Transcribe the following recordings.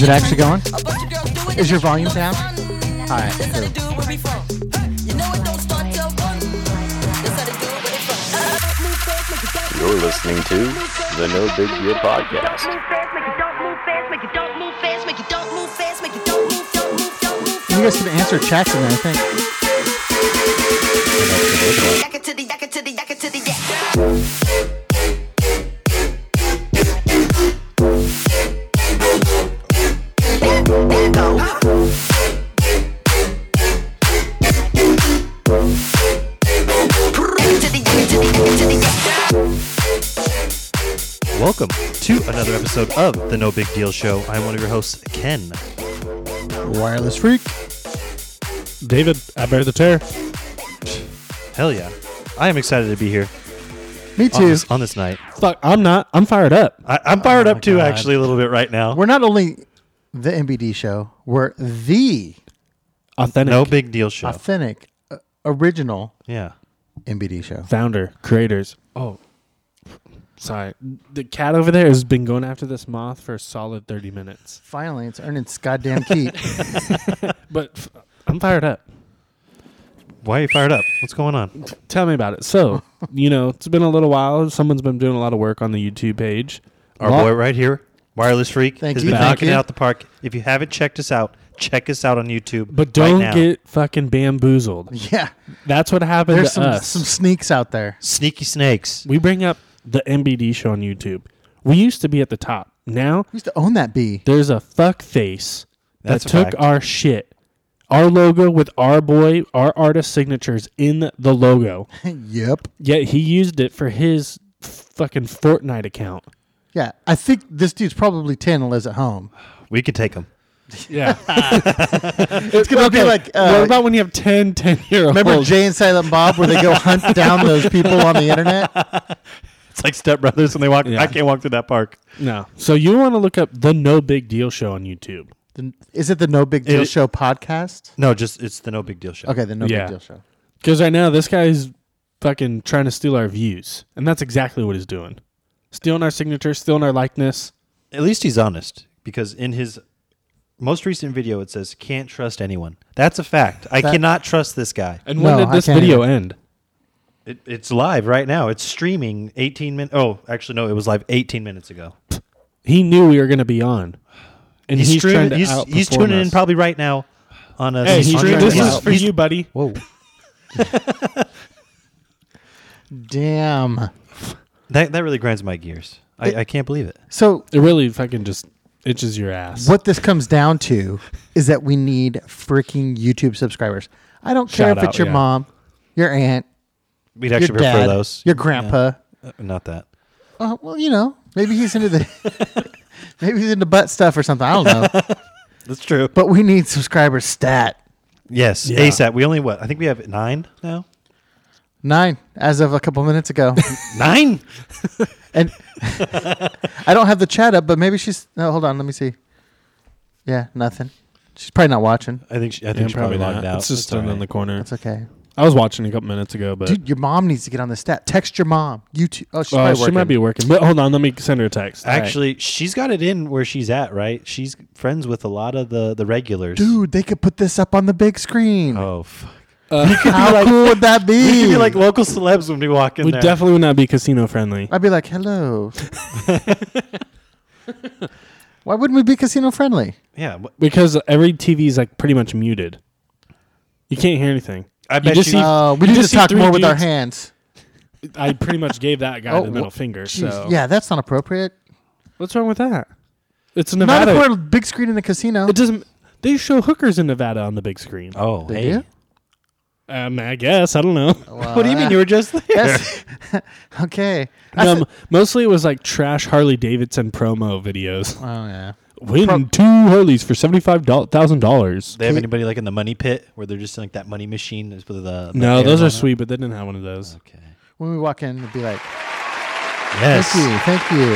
actually going? Is your volume down? All right. You're listening to the No Big Deal Podcast. You guys can answer chats in there, I think. Welcome to another episode of the No Big Deal Show. I'm one of your hosts, Ken. Wireless freak. David, I bear the tear. Hell yeah. I am excited to be here Me too. on this night. Fuck, I'm not. I'm fired up. I'm fired Oh up my too, God. actually, a little bit right now. We're not only the MBD show, we're the Authentic. No Big Deal Show. authentic, original Yeah. MBD show. Founder, creators. Oh, sorry. The cat over there has been going after this moth for a solid 30 minutes. Finally, it's earning its goddamn keep. But I'm fired up. Why are you fired up? What's going on? Tell me about it. So, it's been a little while. Someone's been doing a lot of work on the YouTube page. Our boy right here, Wireless Freak, Thank has you, been thank knocking you. it out the park. If you haven't checked us out, check us out on YouTube. But right don't now. get fucking bamboozled. Yeah. That's what happened There's to us. some sneaks out there. Sneaky snakes. We bring up the MBD show on YouTube. We used to be at the top. Now We used to own that bee. there's a fuck face that That's a took fact. our shit, our logo with our boy, our artist signatures in the logo. Yep. Yet he used it for his fucking Fortnite account. Yeah. I think this dude's probably 10 and lives at home. We could take them. Yeah. It's going to be like, what about when you have 10-year-olds? remember Jay and Silent Bob where they go hunt down those people on the internet? It's like Step Brothers when they walk. Yeah. I can't walk through that park. No. So you want to look up the No Big Deal show on YouTube. Is it the No Big Deal It- Show podcast? No, it's the No Big Deal Show. Okay, the No Yeah. Big Deal Show. Because right now, this guy's fucking trying to steal our views. And that's exactly what he's doing. Stealing our signature, stealing our likeness. At least he's honest, because in his most recent video it says can't trust anyone. That's a fact. I cannot trust this guy. And when No, did I this can't video either. end? It's live right now. It's streaming 18 minutes. Oh, actually no, it was live 18 minutes ago. He knew we were going to be on. And he's trying to He's outperform tuning in us. probably right now on a Hey, He's this trying is to- for you, buddy. Whoa. Damn. That really grinds my gears. I can't believe it. So It really fucking just itches your ass. what this comes down to is that we need freaking YouTube subscribers. I don't care Shout if it's out, your yeah. mom, your aunt, We'd your actually prefer dad, those. your grandpa. Not that. Well, maybe he's into the maybe he's into butt stuff or something. I don't know. That's true. But we need subscribers stat. Yes, Yeah. ASAP. We only I think we have 9 now. 9 as of a couple minutes ago. 9? And I don't have the chat up, but maybe she's. No, hold on. Let me see. Yeah, nothing. She's probably not watching. I think she Yeah, probably logged out. It's just That's all sitting in right. the corner. That's okay. I was watching a couple minutes ago, but Dude, your mom needs to get on the stat. Text your mom. YouTube. Oh, she's probably she working. might be working. But hold on, let me send her a text. All right. Actually, she's got it in where she's at, right? She's friends with a lot of the regulars. Dude, they could put this up on the big screen. Oh, fuck. How cool would that be? We could be like local celebs when we walk in we there. definitely would not be casino friendly. I'd be like, hello. Why wouldn't we be casino friendly? Yeah. Because every TV is like pretty much muted. You can't hear anything. I bet just you. see- We you need to just see talk three more with our dudes. hands. I pretty much gave that guy Oh, the middle finger. Jeez. So Yeah, that's not appropriate. what's wrong with that? It's Not Nevada. if we're a big screen in the casino. It doesn't. They show hookers in Nevada on the big screen. Oh, They hey. do? I guess I don't know. What do you mean you were just there? Yes. Okay. Mostly it was like trash Harley Davidson promo videos. Oh, yeah. Win 2 Harleys for $75,000. They have anybody like in the money pit where they're just in, like that money machine? With the No, air those on are it? sweet, but they didn't have one of those. Okay. When we walk in, it'd be like, Yes. thank you.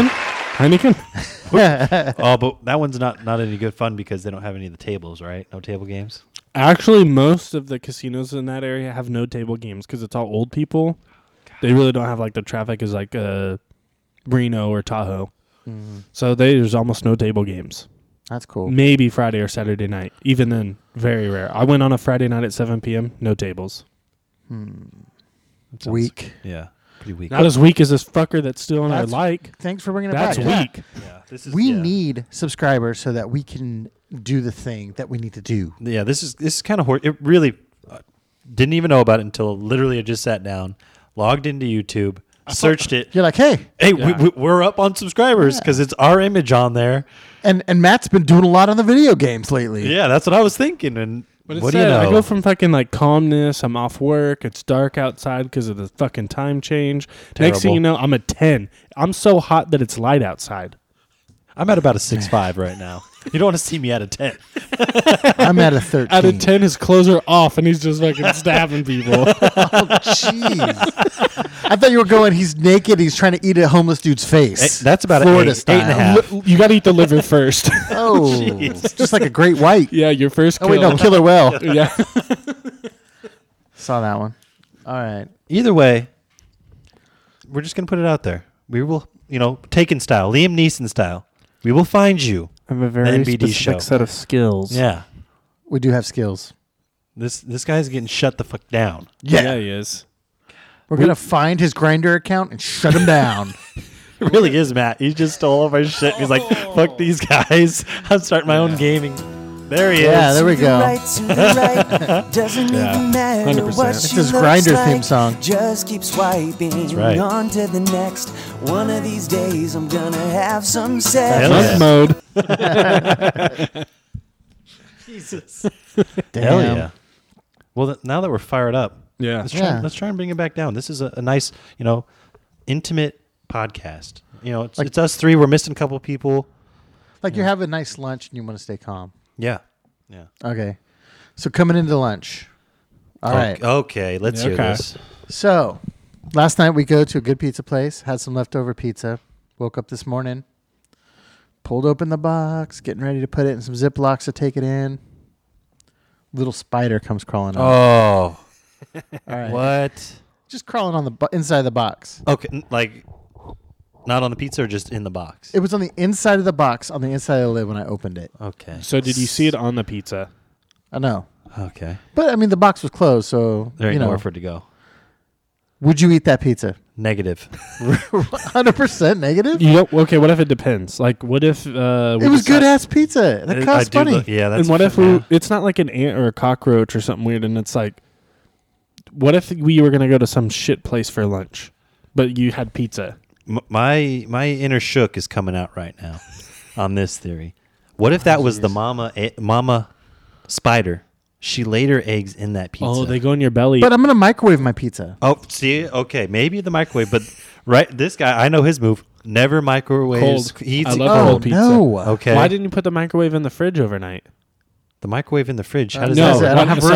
Heineken? Oh, but that one's not any good fun because they don't have any of the tables, right? No table games. Actually, most of the casinos in that area have no table games because it's all old people. They really don't have like the traffic is like Reno or Tahoe. So there's almost no table games. That's cool. Maybe Friday or Saturday night. Even then, very rare. I went on a Friday night at 7 p.m. No tables. That sounds- Weak. Yeah, pretty weak. Not as weak as this fucker that's still on our That's- like. Thanks for bringing it That's back. Yeah. weak. Yeah, this is. We yeah. need subscribers so that we can do the thing that we need to do. Yeah, this is kind of it really didn't even know about it until literally I just sat down, logged into YouTube, searched it. You're like, hey, Hey, Yeah. we're up on subscribers because it's our image on there. and Matt's been doing a lot on the video games lately. Yeah, that's what I was thinking. And But what do you know? I go from fucking like calmness. I'm off work. It's dark outside because of the fucking time change. Next thing Terrible. you know, I'm at 10. I'm so hot that it's light outside. I'm at about a 6.5 right now. You don't want to see me at a 10. I'm at a 13. Out of 10, his clothes are off and he's just fucking stabbing people. Oh, jeez. I thought you were going, he's naked, he's trying to eat a homeless dude's face. That's about Florida an 8.5. You got to eat the liver first. Oh, Jeez. just like a great white. Yeah, your first Oh, kill. wait, no, killer whale. Yeah. Saw that one. All right. Either way, we're just going to put it out there. We will, Taken style, Liam Neeson style. We will find you. I have a very NBD specific show. set of skills. Yeah. We do have skills. This guy's getting shut the fuck down. Yeah, he is. We're going to find his Grindr account and shut him down. It really is, Matt. He just stole all of our shit. He's like, fuck these guys. I'm starting my own gaming. There he Yeah, is. there we go. Doesn't even matter 100%. what It's she his looks Grindr like. theme song. Just keep swiping right. on to the next. One of these days I'm gonna have some sex. Hell Monk yeah. mode. Jesus. Damn. Hell yeah. Well, now that we're fired up, Yeah. Yeah. let's try and bring it back down. This is a nice, intimate podcast. It's us three. We're missing a couple people. Like you're having a nice lunch and you want to stay calm. Yeah. Yeah. Okay. So coming into lunch. All right. Okay. Let's hear Okay. this. So last night we go to a good pizza place, had some leftover pizza, woke up this morning, pulled open the box, getting ready to put it in some Ziplocs to take it in. Little spider comes crawling up. Oh. All right. What? Just crawling on the inside of the box. Okay. Like, not on the pizza or just in the box? It was on the inside of the box, on the inside of the lid when I opened it. Okay. So did you see it on the pizza? I know. Okay. But I mean, the box was closed, so There ain't you know. nowhere for it to go. Would you eat that pizza? Negative. 100% negative? You don't, okay, what if it depends? Like, what if It was good ass pizza. That cost money. Yeah, that's And what if yeah. it's not like an ant or a cockroach or something weird, and it's like, what if we were gonna go to some shit place for lunch, but you had pizza? My inner shook is coming out right now on this theory. What if that was the mama spider? She laid her eggs in that pizza. Oh, they go in your belly. But I'm going to microwave my pizza. Oh, see, okay, maybe the microwave, but this guy, I know his move. Never microwaves. Cold. He eats I it love cold. cold pizza. No. Okay. Why didn't you put the microwave in the fridge overnight? The microwave in the fridge? How does No, that? I don't have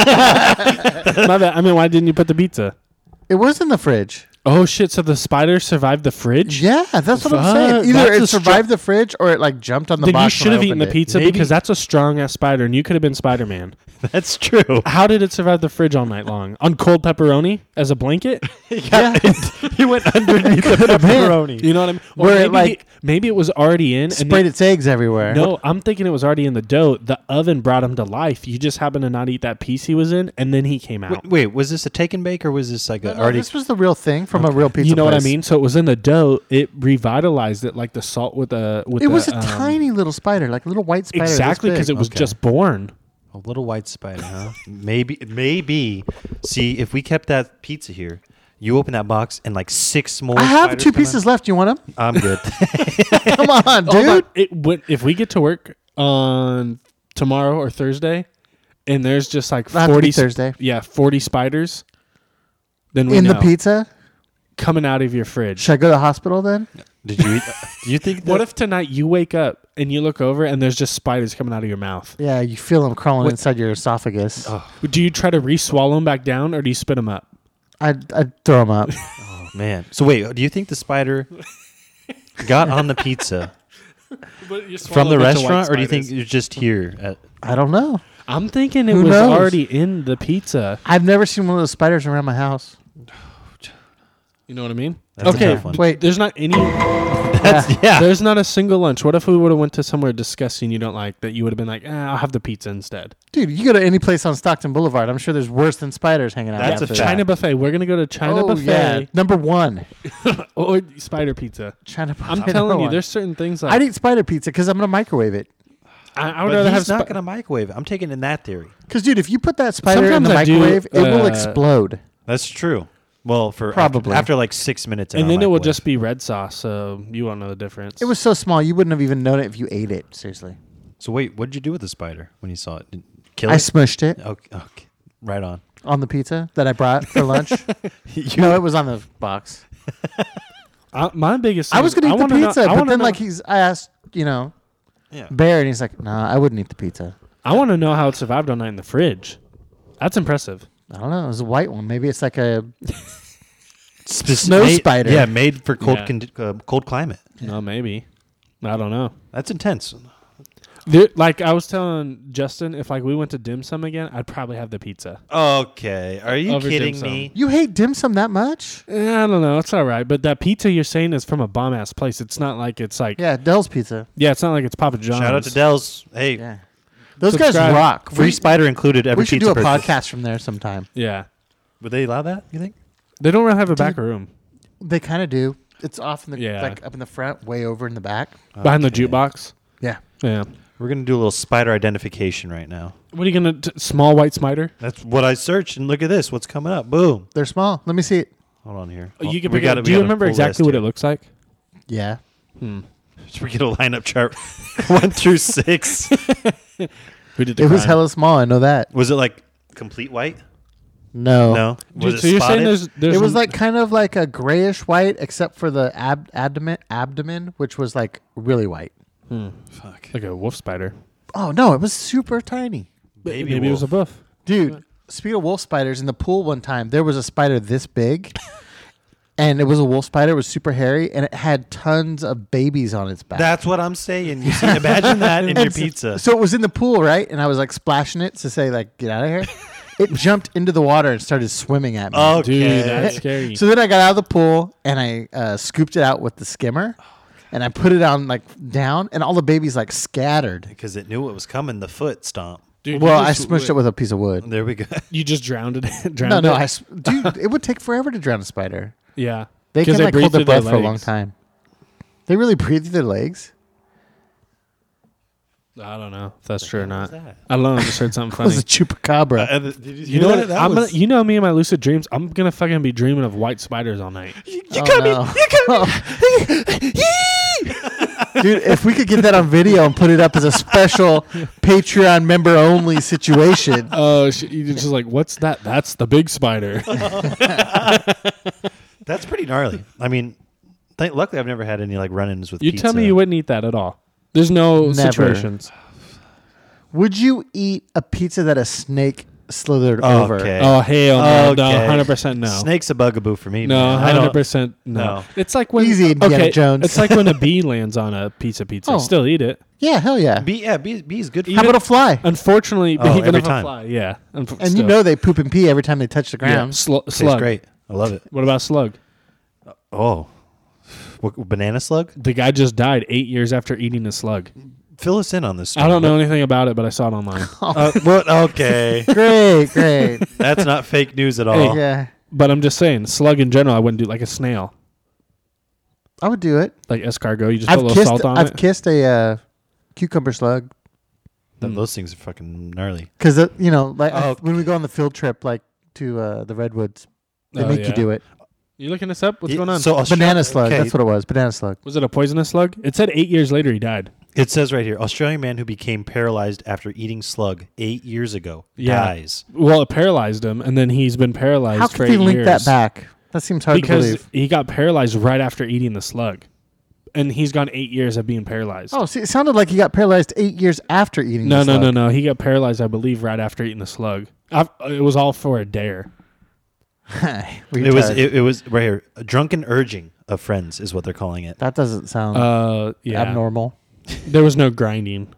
room. My bad. I mean, why didn't you put the pizza? It was in the fridge. Oh shit! So the spider survived the fridge? Yeah, that's what I'm Fuck, saying. Either that's it a survived the fridge or it like jumped on the Then box. you should have eaten the pizza Maybe- because that's a strong ass spider, and you could have been Spider-Man. That's true. How did it survive the fridge all night long? On cold pepperoni as a blanket? Yeah. He went underneath the Could've been. pepperoni. You know what I mean? Or Where it, maybe, like, maybe it was already in. And Sprayed its eggs everywhere. no, I'm thinking it was already in the dough. The oven brought him to life. You just happened to not eat that piece he was in, and then he came out. Wait, was this a take and bake or was this like No, a no, already? this was the real thing from a real pizza You know what I place. mean? So it was in the dough. It revitalized it like the salt with the. It was a tiny little spider, like a little white spider. this Exactly, because big. it was Okay. just born. A little white spider, huh? Maybe. See, if we kept that pizza here, you open that box and like 6 more. I have spiders 2 come pieces out. left. You want them? I'm good. Come on, Hold on. dude. If we get to work on tomorrow or Thursday, and there's just like It'll have to 40 be Thursday. Yeah, 40 spiders. Then we In know. the pizza? coming out of your fridge. Should I go to the hospital then? Did you eat? Do you think? What if tonight you wake up and you look over and there's just spiders coming out of your mouth? Yeah, you feel them crawling What- inside your esophagus. Oh, Do you try to re-swallow them back down or do you spit them up? I'd throw them up. oh, man. So wait, do you think the spider got on the pizza from the restaurant, or do you think it was just here? I don't know. I'm thinking it Who was knows? already in the pizza. I've never seen one of those spiders around my house. You know what I mean? That's a okay, tough one. Wait. there's not any. Yeah. There's not a single lunch. What if we would have went to somewhere disgusting you don't like that you would have been like, I'll have the pizza instead. Dude, you go to any place on Stockton Boulevard, I'm sure there's worse than spiders hanging out. That's there a for fact. China buffet. We're gonna go to China Oh, buffet yeah. Number one. or spider pizza. China buffet. I'm number telling you, one. there's certain things like I'd eat spider pizza because I'm going to microwave it. I would But rather have. he's not going to microwave it. I'm taking in that theory. Because, dude, if you put that spider in the Sometimes I do, microwave, it will explode. That's true. Well, for Probably. after like 6 minutes, in and our then it will microwave. just be red sauce, so you won't know the difference. It was so small, you wouldn't have even known it if you ate it. Seriously. So wait, what did you do with the spider when you saw it? Did you kill I it? smushed it Okay. Right on. on the pizza that I brought for lunch. No, it was on the box. my biggest. I was going to eat the pizza, but then like I asked, Yeah. Bear, and he's like, "Nah, I wouldn't eat the pizza." I want to know how it survived all night in the fridge. That's impressive. I don't know. It was a white one. Maybe it's like a Spec- snow made- spider. Yeah, made for cold Yeah. cold climate. No, maybe. I don't know. That's intense. Like I was telling Justin, if like we went to dim sum again, I'd probably have the pizza. Okay, are you Over kidding dim sum. me? You hate dim sum that much? I don't know. It's all right, but that pizza you're saying is from a bomb ass place. It's not like it's like Yeah, Dell's Pizza. it's not like it's Papa John's. Shout out to Dells. Hey, Yeah, those Subscribe. guys rock. free spider included. Every We should pizza do a purchase. podcast from there sometime. Yeah, Would they allow that? You think? they don't really have a back room They kind of do. It's off in the Yeah. like up in the front, way over in the back. behind the Okay. jukebox. Yeah. Yeah. We're gonna do a little spider identification right now. What are you gonna? Small white spider? That's what I searched, and look at this. What's coming up? Boom. They're small. Let me see it. Hold on here. You can We pick got it. it- Do we you got a remember full exactly list what here. it looks like? Yeah. Should we get a lineup chart 1 through 6? Who did the It was crime? hella small. I know that. Was it like complete white? No. No. Was Dude, so it you're saying spotted? there's It was like kind of like a grayish white, except for the abdomen, which was like really white. Fuck. like a wolf spider. Oh no, it was super tiny. Baby Maybe it was a wolf. buff. Dude, speaking of wolf spiders, in the pool one time, there was a spider this big. And it was a wolf spider. It was super hairy, and it had tons of babies on its back. That's what I'm saying. You see, imagine that in your And pizza. So it was in the pool, right? And I was like splashing it to say, like, get out of here. It jumped into the water and started swimming at me. Okay. Dude, that's scary. So then I got out of the pool and I scooped it out with the skimmer, and I put it on like down, and all the babies like scattered. Because it knew what was coming. The foot stomp. Dude, Well, you I just- smushed it with a piece of wood. There we go. You just drowned it. No, drowned no, it? dude, it would take forever to drown a spider. Yeah. They 'Cause can like breathe hold their through their breath for a long legs. time. They really breathe through their legs. I don't know if that's true or not. that? I don't know. I just heard something That was funny. a chupacabra. Did you You know what? I'm gonna, you know me and my lucid dreams. I'm gonna fucking be dreaming of white spiders all night. Dude, if we could get that on video and put it up as a special Patreon member only situation. Oh, you're just like, what's that? That's the big spider. That's pretty gnarly. I mean, luckily I've never had any like run-ins with You pizza. tell me you wouldn't eat that at all. There's no Never. situations. Would you eat a pizza that a snake slithered over? Okay. Oh hell no, no, Okay. 100% no. Snake's a bugaboo for me. No, man. I don't. 100% no. No. It's like when Easy, Indiana Jones. It's like when a bee lands on a piece of pizza. Oh. Still eat it. Yeah, hell yeah. Bee is good. For How about a fly? Unfortunately, Oh, even every if time. a fly, yeah. And you know they poop and pee every time they touch the yeah. ground. Tastes Slug. great. I love it. What about slug? Oh, banana slug. The guy just died 8 years after eating a slug. Fill us in on this. Story. I don't know anything about it, but I saw it online. What? Okay, Great. that's not fake news at all. Yeah. But I'm just saying, slug in general, I wouldn't do like a snail, I would do it. like escargot. You just put a little salt on I've it. kissed a cucumber slug. Those things are fucking gnarly. Because, like Oh. when we go on the field trip, like to the Redwoods, they Oh, make you yeah. do it. You looking this up? What's going on? So Banana slug. okay. That's what it was. Banana slug. Was it a poisonous slug? It said 8 years later he died. It says right here, Australian man who became paralyzed after eating slug 8 years ago dies. Well, it paralyzed him, and then he's been paralyzed How for could 8 they link years. that back? That seems hard to Because believe. he got paralyzed right after eating the slug. And he's gone 8 years of being paralyzed. Oh, see, it sounded like he got paralyzed 8 years after eating no, the no, slug. no. He got paralyzed, I believe, right after eating the slug. It was all for a dare. It was right here. A drunken urging of friends is what they're calling it. That doesn't sound Yeah. abnormal. There was no grinding.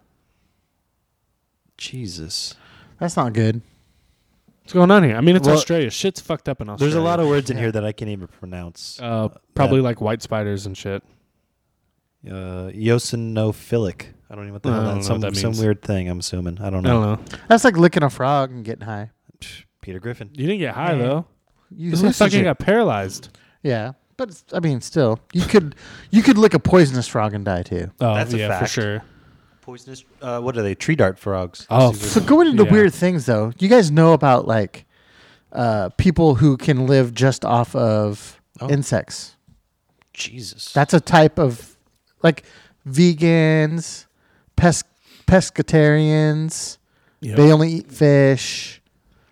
Jesus. That's not good. What's going on here? I mean, it's Well, Australia. Shit's fucked up in Australia. There's a lot of words in here that I can't even pronounce. Probably like white spiders and shit. Eosinophilic. I don't even know what the hell I don't that's know what that some means. weird thing. I'm assuming. I don't I know. don't know. That's like licking a frog and getting high. Peter Griffin. You didn't get high Yeah. though. You This motherfucker hallucinate. got paralyzed. Yeah, but I mean, still, you could lick a poisonous frog and die too. Oh, That's a yeah, for fact. sure. Poisonous. What are they? Tree dart frogs. Oh, So going into Yeah. weird things though, you guys know about like people who can live just off of Oh. insects. Jesus. That's a type of like vegans, pescatarians. Yep. They only eat fish.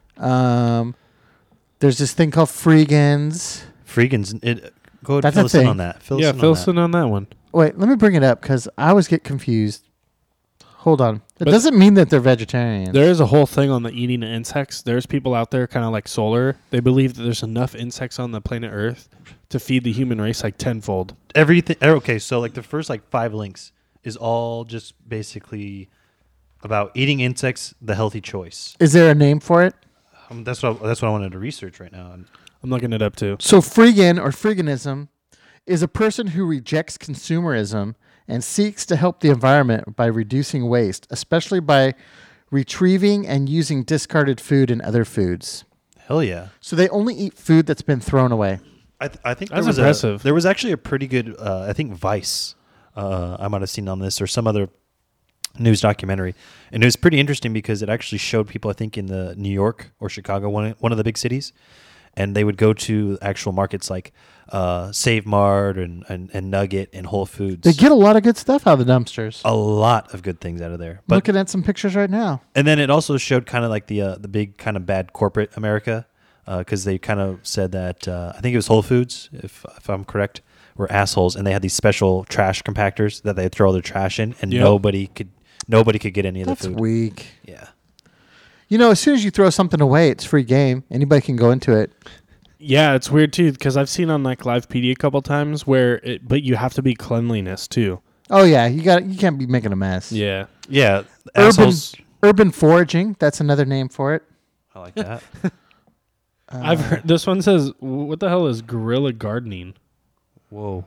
There's this thing called freegans. Freegans. Go ahead and That's fill a us in thing. on that. Fill us Yeah, in on fill that. us in on that one. Wait, let me bring it up because I always get confused. Hold on. It But- doesn't mean that they're vegetarians. There is a whole thing on the eating of insects. There's people out there kind of like Solar. They believe that there's enough insects on the planet Earth to feed the human race like tenfold. Everything. Okay, so like the first like 5 links is all just basically about eating insects, the healthy choice. Is there a name for it? That's what I wanted to research right now. And I'm looking it up too. So freegan or freeganism is a person who rejects consumerism and seeks to help the environment by reducing waste, especially by retrieving and using discarded food and other foods. hell yeah. So they only eat food that's been thrown away. I think That's there was impressive. there was actually a pretty good I think Vice I might have seen on this or some other news documentary, and it was pretty interesting because it actually showed people I think in the New York or Chicago, one of the big cities, and they would go to actual markets like Save Mart and Nugget and Whole Foods. They get a lot of good stuff out of the dumpsters. a lot of good things out of there, but Looking at some pictures right now. and then it also showed kind of like the big kind of bad corporate America, because they kind of said that I think it was Whole Foods, if I'm correct, were assholes, and they had these special trash compactors that they throw all their trash in, and Yep. nobody could get any of That's the food. weak. Yeah, You know, as soon as you throw something away, it's free game. Anybody can go into it. Yeah, it's weird too because I've seen on like Live PD a couple times but you have to be cleanliness too. Oh yeah, you can't be making a mess. Yeah. yeah, Urban assholes. urban foraging, that's another name for it. I like that. I've heard this one says, what the hell is guerrilla gardening? Whoa,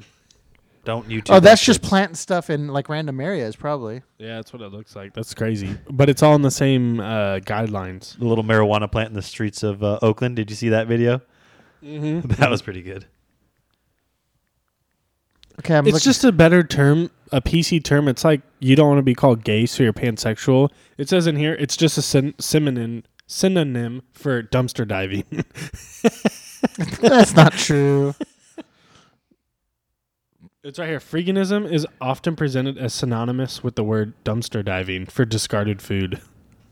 don't YouTube. Oh, that's that just shit. planting stuff in like random areas, probably. Yeah, that's what it looks like. That's crazy. But it's all in the same guidelines. The little marijuana plant in the streets of Oakland. Did you see that video? Mm-hmm. That was pretty good. Okay, I'm It's looking. just a better term, a PC term. It's like you don't want to be called gay, so you're pansexual. It says in here, it's just a synonym for dumpster diving. That's not true. It's right here. Freeganism is often presented as synonymous with the word dumpster diving for discarded food.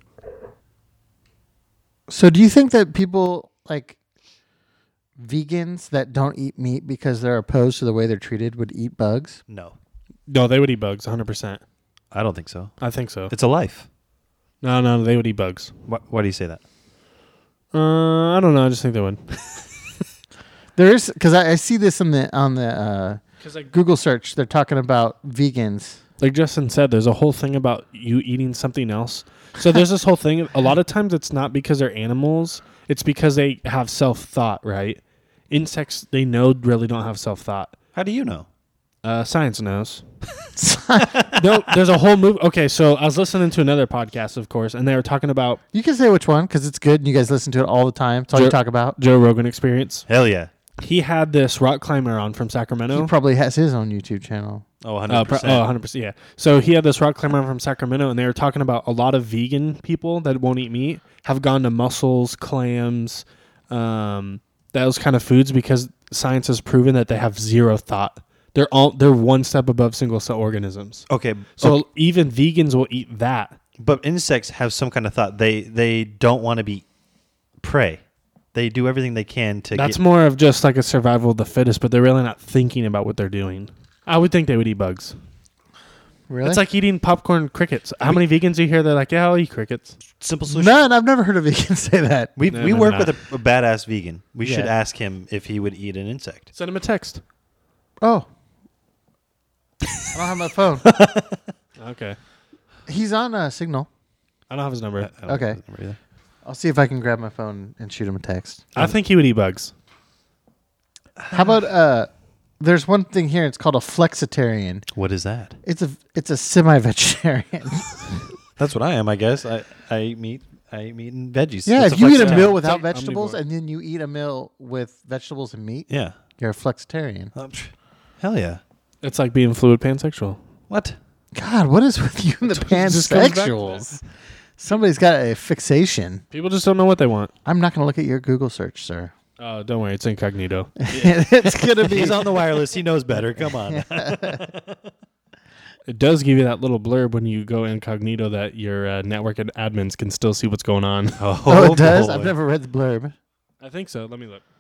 So, do you think that people like vegans that don't eat meat because they're opposed to the way they're treated would eat bugs? No, No, they would eat bugs, 100%. I don't think so. I think so. It's a life. No, they would eat bugs. Why do you say that? I don't know. I just think they would. There is because I see this on the Because like Google search. They're talking about vegans. like Justin said, there's a whole thing about you eating something else. So there's this whole thing. A lot of times it's not because they're animals. It's because they have self-thought, right? Insects, they know really don't have self-thought. How do you know? Science knows. No, there's a whole movie. Okay, so I was listening to another podcast, of course, and they were talking about You can say which one because it's good and you guys listen to it all the time. It's all you Sure. talk about. Joe Rogan Experience. Hell yeah. He had this rock climber on from Sacramento. He probably has his own YouTube channel. Oh, 100%. 100%. Yeah. So he had this rock climber from Sacramento, and they were talking about a lot of vegan people that won't eat meat have gone to mussels, clams, those kind of foods because science has proven that they have zero thought. They're one step above single cell organisms. Okay. So even vegans will eat that. But insects have some kind of thought. They don't want to be prey. They do everything they can to That's get... more of just like a survival of the fittest, but they're really not thinking about what they're doing. I would think they would eat bugs. Really? It's like eating popcorn crickets. How many vegans do you hear? They're like, yeah, I'll eat crickets. Simple solution. None. I've never heard a vegan say that. We No, we no, work no. with a badass vegan. We should Yeah. ask him if he would eat an insect. Send him a text. Oh. I don't have my phone. Okay. He's on Signal. I don't have his number. I don't Okay. know his number either. I'll see if I can grab my phone and shoot him a text. I think he would eat bugs. How about there's one thing here. It's called a flexitarian. What is that? It's a semi-vegetarian. That's what I am, I guess. I eat meat. I eat meat and veggies. Yeah, That's if you eat a flexitarian. meal without It's like vegetables omnivore. and then you eat a meal with vegetables and meat, Yeah. you're a flexitarian. Hell yeah. It's like being fluid pansexual. What? God, what is with you and the Just comes back to pansexuals? Somebody's got a fixation. People just don't know what they want. I'm not going to look at your Google search, sir. Oh, don't worry. It's incognito. It's going to be. He's on the wireless. He knows better. Come on. It does give you that little blurb when you go incognito that your network admins can still see what's going on. Oh, it does? boy. I've never read the blurb. I think so. Let me look.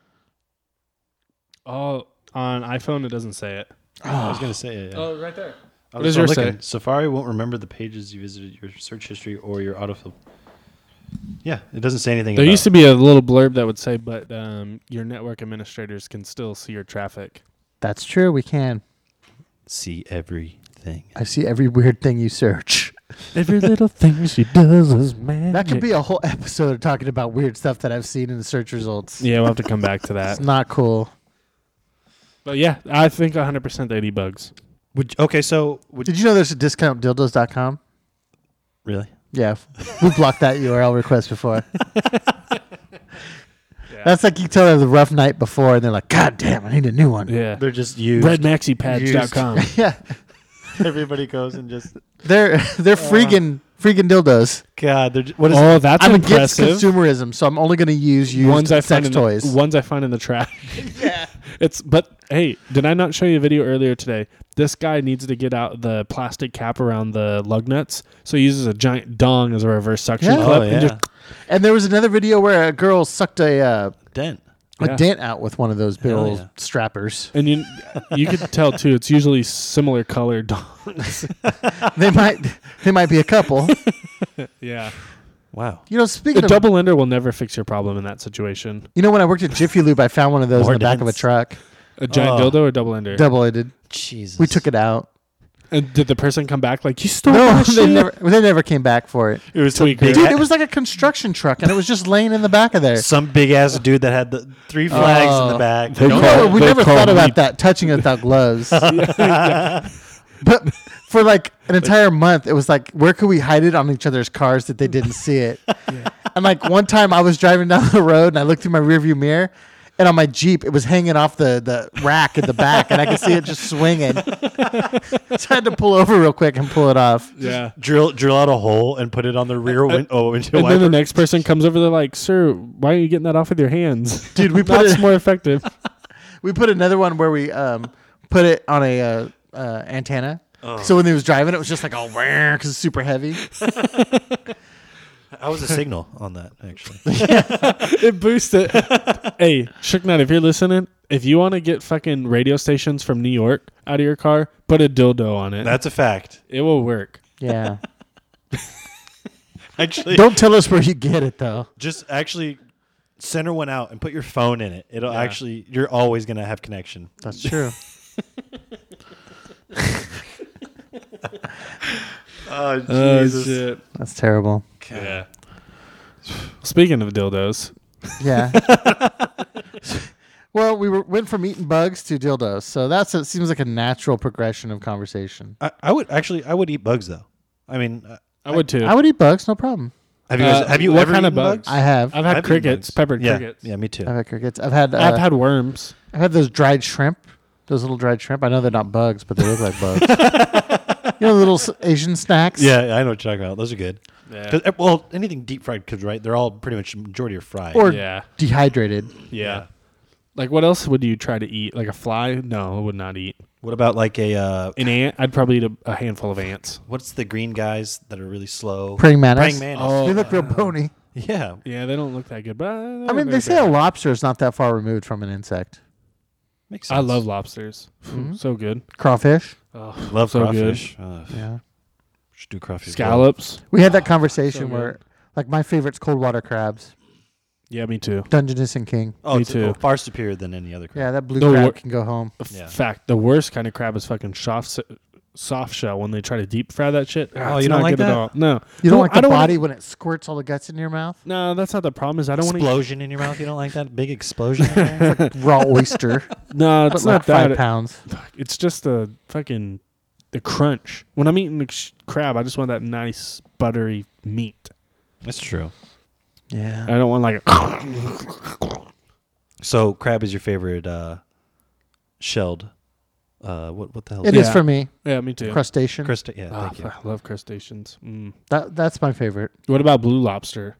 Oh, on iPhone, it doesn't say it. I was going to say it. Yeah. right there. I What was does yours looking. say? Safari won't remember the pages you visited, your search history, or your autofill. Yeah, it doesn't say anything There about used to be a little blurb that would say, but your network administrators can still see your traffic. That's true. We can. see everything. I see every weird thing you search. Every little thing she does is magic. That could be a whole episode of talking about weird stuff that I've seen in the search results. Yeah, we'll have to come back to It's that. not cool. But yeah, I think 100% they'd eat bugs. Did you know there's a discount dildos.com? Really? Yeah. We've blocked that URL request before. That's like you tell them the rough night before and they're like, God damn, I need a new one. Yeah. They're just used. RedMaxiPads.com. Yeah. Everybody goes and just They're freaking dildos. God. What is Oh, that's I'm against impressive. consumerism, so I'm only going to use used Ones I find sex toys. ones I find in the trash. Yeah. But hey, did I not show you a video earlier today? This guy needs to get out the plastic cap around the lug nuts, so he uses a giant dong as a reverse suction Yeah. clip. Oh, And yeah. just, And there was another video where a girl sucked a dent? Yeah. dent out with one of those big Hell old yeah. strappers. and you could tell too. It's usually similar colored dongs. They might be a couple. Yeah. Wow. You know, A speaking of double ender will never fix your problem in that situation. you know, when I worked at Jiffy Lube, I found one of those More in the back of a dents. truck. A giant Oh. dildo or double ender? Double-ended. Jesus. We took it out. And did the person come back like, you stole No, my they shit? never came back for it. It was Tweaker. some big, Dude, it was like a construction truck, and it was just laying in the back of there. some big ass dude that had the 3 flags in the back. They You call- know, we they never call thought me- about that, touching it without gloves. But for like an entire month, it was like, where could we hide it on each other's cars that they didn't see it? And like one time I was driving down the road and I looked through my rearview mirror, and on my Jeep, it was hanging off the rack in the back, and I could see it just swinging. So I had to pull over real quick and pull it off. Yeah. drill out a hole and put it on the rear window. And then the next person comes over, they're like, sir, why aren't you getting that off with your hands? Dude, we put That's it. more effective. We put another one where we put it on a antenna. So when he was driving, it was just like all because it's super heavy. I was a signal on that, actually. It boosts it. Hey, Shooknut, if you're listening, if you want to get fucking radio stations from New York out of your car, put a dildo on it. That's a fact. It will work. Yeah. Actually, Don't tell us where you get it though. just actually center one out and put your phone in it. It'll Yeah. actually, you're always going to have connection. That's true. Oh, Oh, shit. That's terrible. Yeah. Speaking of dildos, Yeah. Well, went from eating bugs to dildos, so it seems like a natural progression of conversation. I would eat bugs though. I mean, I would too. I would eat bugs, no problem. have you what ever kind of eaten bugs? I have. I've had I've eaten crickets, bugs. peppered Yeah, crickets. yeah, me too. I've had crickets. I've had I've had worms. those dried shrimp. Those little dried shrimp. I know they're not bugs, but they look like bugs. You know, little Asian snacks. Yeah, I know what you're talking about. Those are good. Yeah. 'Cause, well, anything deep fried, because right, they're all pretty much majority are fried. Or Yeah. dehydrated. Yeah. Like, what else would you try to eat? Like a fly? No, I would not eat. What about like a An ant? I'd probably eat a handful of ants. what's the green guys that are really slow? Praying mantis. Praying mantis. Oh. They look real bony. Yeah, Yeah, they don't look that good, but I mean, they say a lobster is not that far removed from an insect. makes sense. I love lobsters. Mhm. So good. Crawfish. Oh, love so crawfish. Yeah. Should do crawfish. scallops. We had that conversation So good. where, like, my favorite's cold water crabs. Yeah, me too. Dungeness and King. Oh, Me it's too. far superior than any other crab. Yeah, that blue No, crab wor- can go home. Yeah. Fact, the worst kind of crab is fucking soft shell when they try to deep fry that shit. Oh, It's you don't not like good at that? all. No, You don't Well, like I the don't wanna- body when it squirts all the guts into your mouth? No, that's not the problem. Is I don't want to. Explosion in your mouth. You don't like that big explosion? In there? Raw oyster. No, it's But not like 5 that. pounds. It's just the fucking the crunch. When I'm eating the crab, I just want that nice buttery meat. That's true. Yeah. I don't want like. So crab is your favorite shelled? What the hell? It is is for me. Yeah, me too. Crustacean. Yeah, Oh, thank you. I love crustaceans. That's my favorite. What about blue lobster?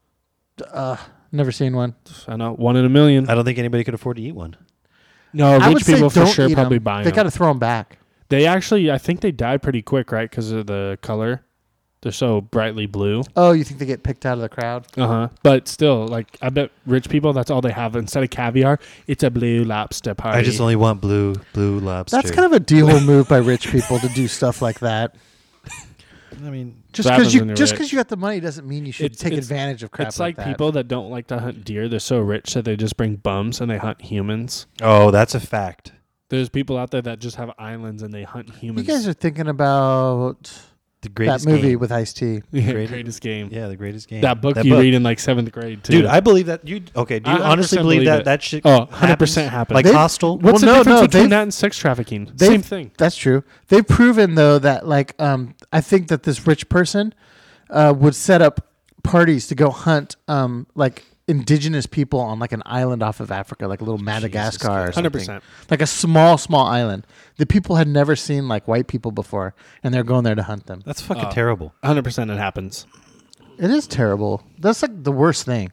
Never seen one. I know, 1 in a million. I don't think anybody could afford to eat one. No, I would rich say people for don't sure eat probably 'em. buy They them. got to throw them back. They actually, I think they die pretty quick, right? Because of the color. They're so brightly blue. Oh, you think they get picked out of the crowd? But still, like, I bet rich people, that's all they have. Instead of caviar, it's a blue lobster party. I just only want blue lobster. That's kind of a deal move by rich people to do stuff like that. I mean, Just What because happens when you're rich? you got the money doesn't mean you should It's- take it's- advantage of crap It's like that. people that don't like to hunt deer. They're so rich that they just bring bums and they hunt humans. oh, that's a fact. There's people out there that just have islands and they hunt You humans. guys are thinking about The that greatest movie game. with Ice-T. Yeah, Great- greatest game. Yeah, the greatest game. That book you read in like 7th grade, too. Dude, I believe that you. Okay, do you I honestly 100% believe believe that it. that shit? Oh, 100% happens. Like They- Hostel. What's Well, the difference between they've- that and sex trafficking? they've- Same thing. That's true. They've proven though that like I think that this rich person would set up parties to go hunt like indigenous people on like an island off of Africa, like a little Madagascar or something. 100%. Like a small island. The people had never seen like white people before, and they're going there to hunt them. That's fucking terrible. 100% it happens. It is terrible. That's like the worst thing.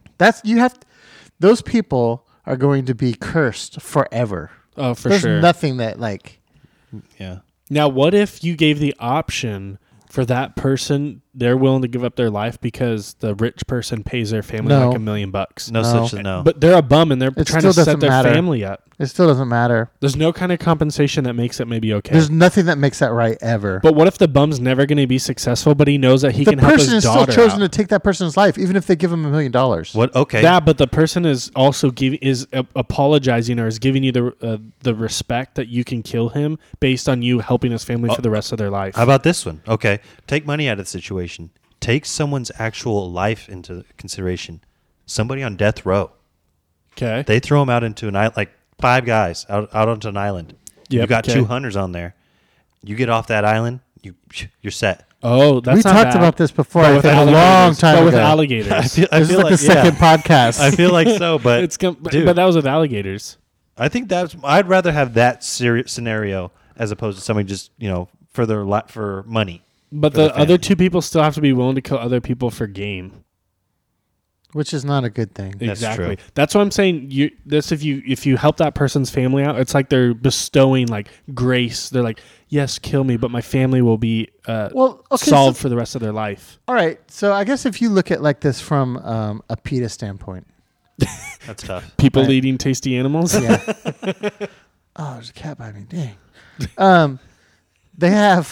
Those people are going to be cursed forever. Oh, for There's sure. nothing that like Yeah. Now, what if you gave the option for that person, they're willing to give up their life because the rich person pays their family No. like $1 million bucks? No, No. such no. But they're a bum and they're It trying still to set doesn't their matter. family up. it still doesn't matter. There's no kind of compensation that makes it maybe okay. There's nothing that makes that right ever. But what if the bum's never going to be successful, but he knows that he the can help person his is still daughter chosen out? to take that person's life, even if they give him $1 million. What? Okay. Yeah, but the person is also apologizing or is giving you the respect that you can kill him based on you helping his family for the rest of their life. How about this one? Okay. Take money out of the situation. Take someone's actual life into consideration. Somebody on death row. Okay. They throw them out into an island, like 5 guys out onto an island. You Yep, got okay. 2 hunters on there. You get off that island, you're set. Oh, that's We not talked bad. about this before. But I with think a long alligators. time But ago. with alligators. I This is feel like the second podcast. I feel like so, but It's but dude, that was with alligators. I think I'd rather have that scenario as opposed to somebody just for for money. But For the the other family. 2 people still have to be willing to kill other people for game. which is not a good thing. That's Exactly. true. That's what I'm saying. If you help that person's family out, it's like they're bestowing like grace. They're like, yes, kill me, but my family will be Well, okay, solved so- for the rest of their life. All right, so I guess if you look at like this from a PETA standpoint, That's tough. People Right. eating tasty animals. yeah. Oh, there's a cat by me. Dang. They have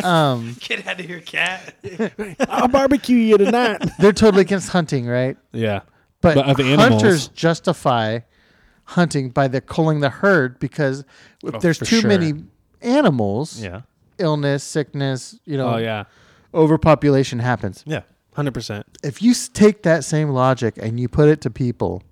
Get out of here, cat. I'll barbecue you tonight. they're totally against hunting, right? Yeah. But But of animals. hunters justify hunting by the culling the herd because if Oh, there's for too sure. many animals, Yeah. illness, sickness, Oh yeah. overpopulation happens. Yeah. 100%. If you take that same logic and you put it to people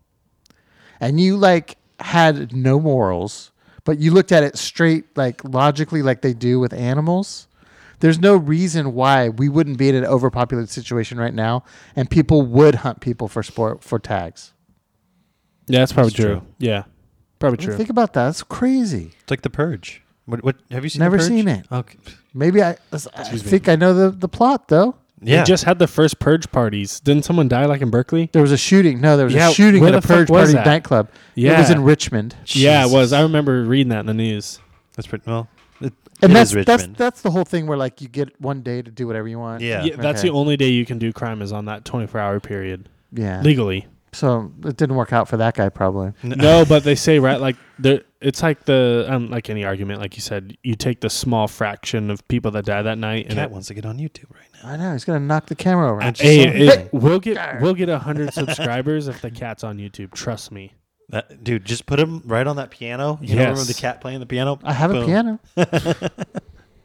and you like had no morals, but you looked at it straight, like logically, like they do with animals, there's no reason why we wouldn't be in an overpopulated situation right now and people would hunt people for sport, for tags. Yeah, that's probably That's true. true. Yeah. Probably true. Think about that. That's crazy. It's like The Purge. What have you seen? Never The Purge? seen it. Okay. Maybe I think I know the plot, though. Yeah. They just had the first purge parties. Didn't someone die like in Berkeley? There was a shooting. No, there was Yeah, a shooting where at a the fuck purge was party that? nightclub. It Yeah. was in Richmond. Yeah, it was. Jesus. I remember reading that in the news. That's pretty well. It And is that's Richmond. that's the whole thing where like you get one day to do whatever you want. Yeah. Yeah, that's Okay. the only day you can do crime is on that 24-hour period Yeah. legally. So it didn't work out for that guy probably. No, but they say right like it's like the like any argument, like you said, you take the small fraction of people that die that night, and Cat wants to get on YouTube right now. I know he's gonna knock the camera over. we'll get 100 subscribers if the cat's on YouTube. Trust me. Dude, just put him right on that piano. You know, remember the cat playing the piano? I have a Boom. piano.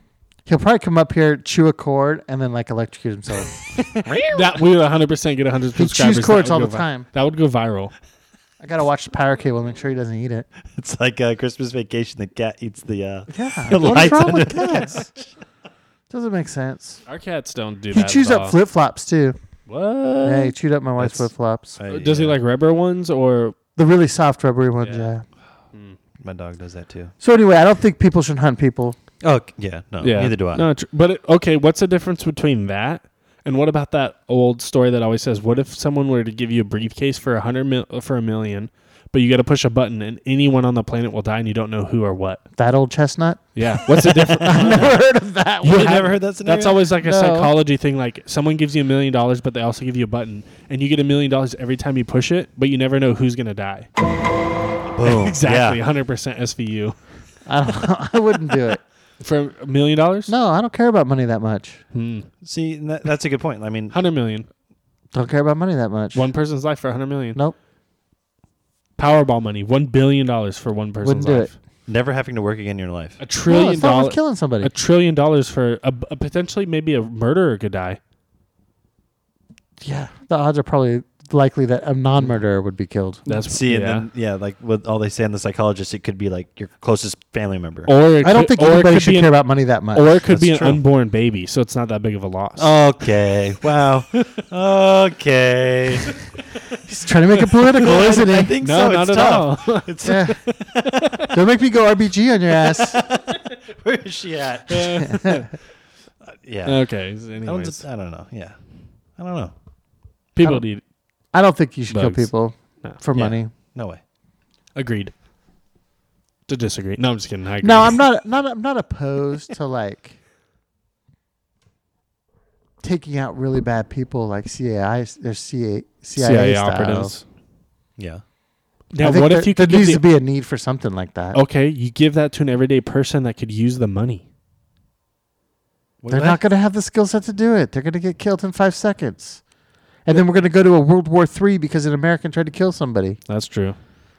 He'll probably come up here, chew a cord, and then like electrocute himself. That we would 100% get 100 He subscribers. chews cords That all would the go time. That would go viral. I gotta watch the power cable, make sure he doesn't eat it. It's like Christmas Vacation. The cat eats the Yeah, the what's lights wrong under with the cats? Doesn't make sense. Our cats don't do He that. chews at up all. flip flops too. What? Yeah, he chewed up my wife's flip That's- flops. Does he like rubber ones or? The really soft, rubbery ones. Yeah. Yeah. My dog does that too. So anyway, I don't think people should hunt people. Oh yeah, no, Yeah. neither do I. No, but okay, what's the difference between that and what about that old story that always says, what if someone were to give you a briefcase for $1 million, but you got to push a button and anyone on the planet will die and you don't know who or what? That old chestnut. Yeah. What's the difference? I've never heard of that. You one. have never heard that scenario? That's always like a No. psychology thing. Like someone gives you $1 million, but they also give you a button, and you get $1 million every time you push it, but you never know who's gonna die. Boom. Exactly, Yeah. 100% SVU I wouldn't do it. for $1 million. No, I don't care about money that much. See, that's a good point. I mean, 100 million. Don't care about money that much. One person's life for 100 million. Nope. Powerball money, $1 billion for one person's Wouldn't do life. never having to work again in your life. $1 No, trillion it's not dollars. worth killing somebody. $1 trillion for a potentially maybe a murderer could die. Yeah, the odds are probably likely that a non-murderer would be killed. That's See, and yeah. then like what all they say in the psychologist, it could be like your closest family member. Or it I don't could- think or it anybody could should be care about money that much. Or it could be an That's true. unborn baby, so it's not that big of a loss. Okay. Wow. Okay. He's trying to make it political, isn't I he? think no, so. not It's at tough. all. It's Yeah. Don't make me go RBG on your ass. where is she at? Yeah. Okay. Anyways, I don't know. Yeah. I don't know. people need I don't think you should kill Bugs. people No. for Yeah. money. No way. agreed. To disagree. No, I'm just kidding. I agree. No, I'm not opposed to like taking out really bad people like CIA CIA style. operatives. Yeah. Now, I think what if you there could give needs to the, be a need for something like that. okay, you give that to an everyday person that could use the money. They're not going to have the skill set to do it. They're going to get killed in 5 seconds. And then we're going to go to a World War III because an American tried to kill somebody. That's true.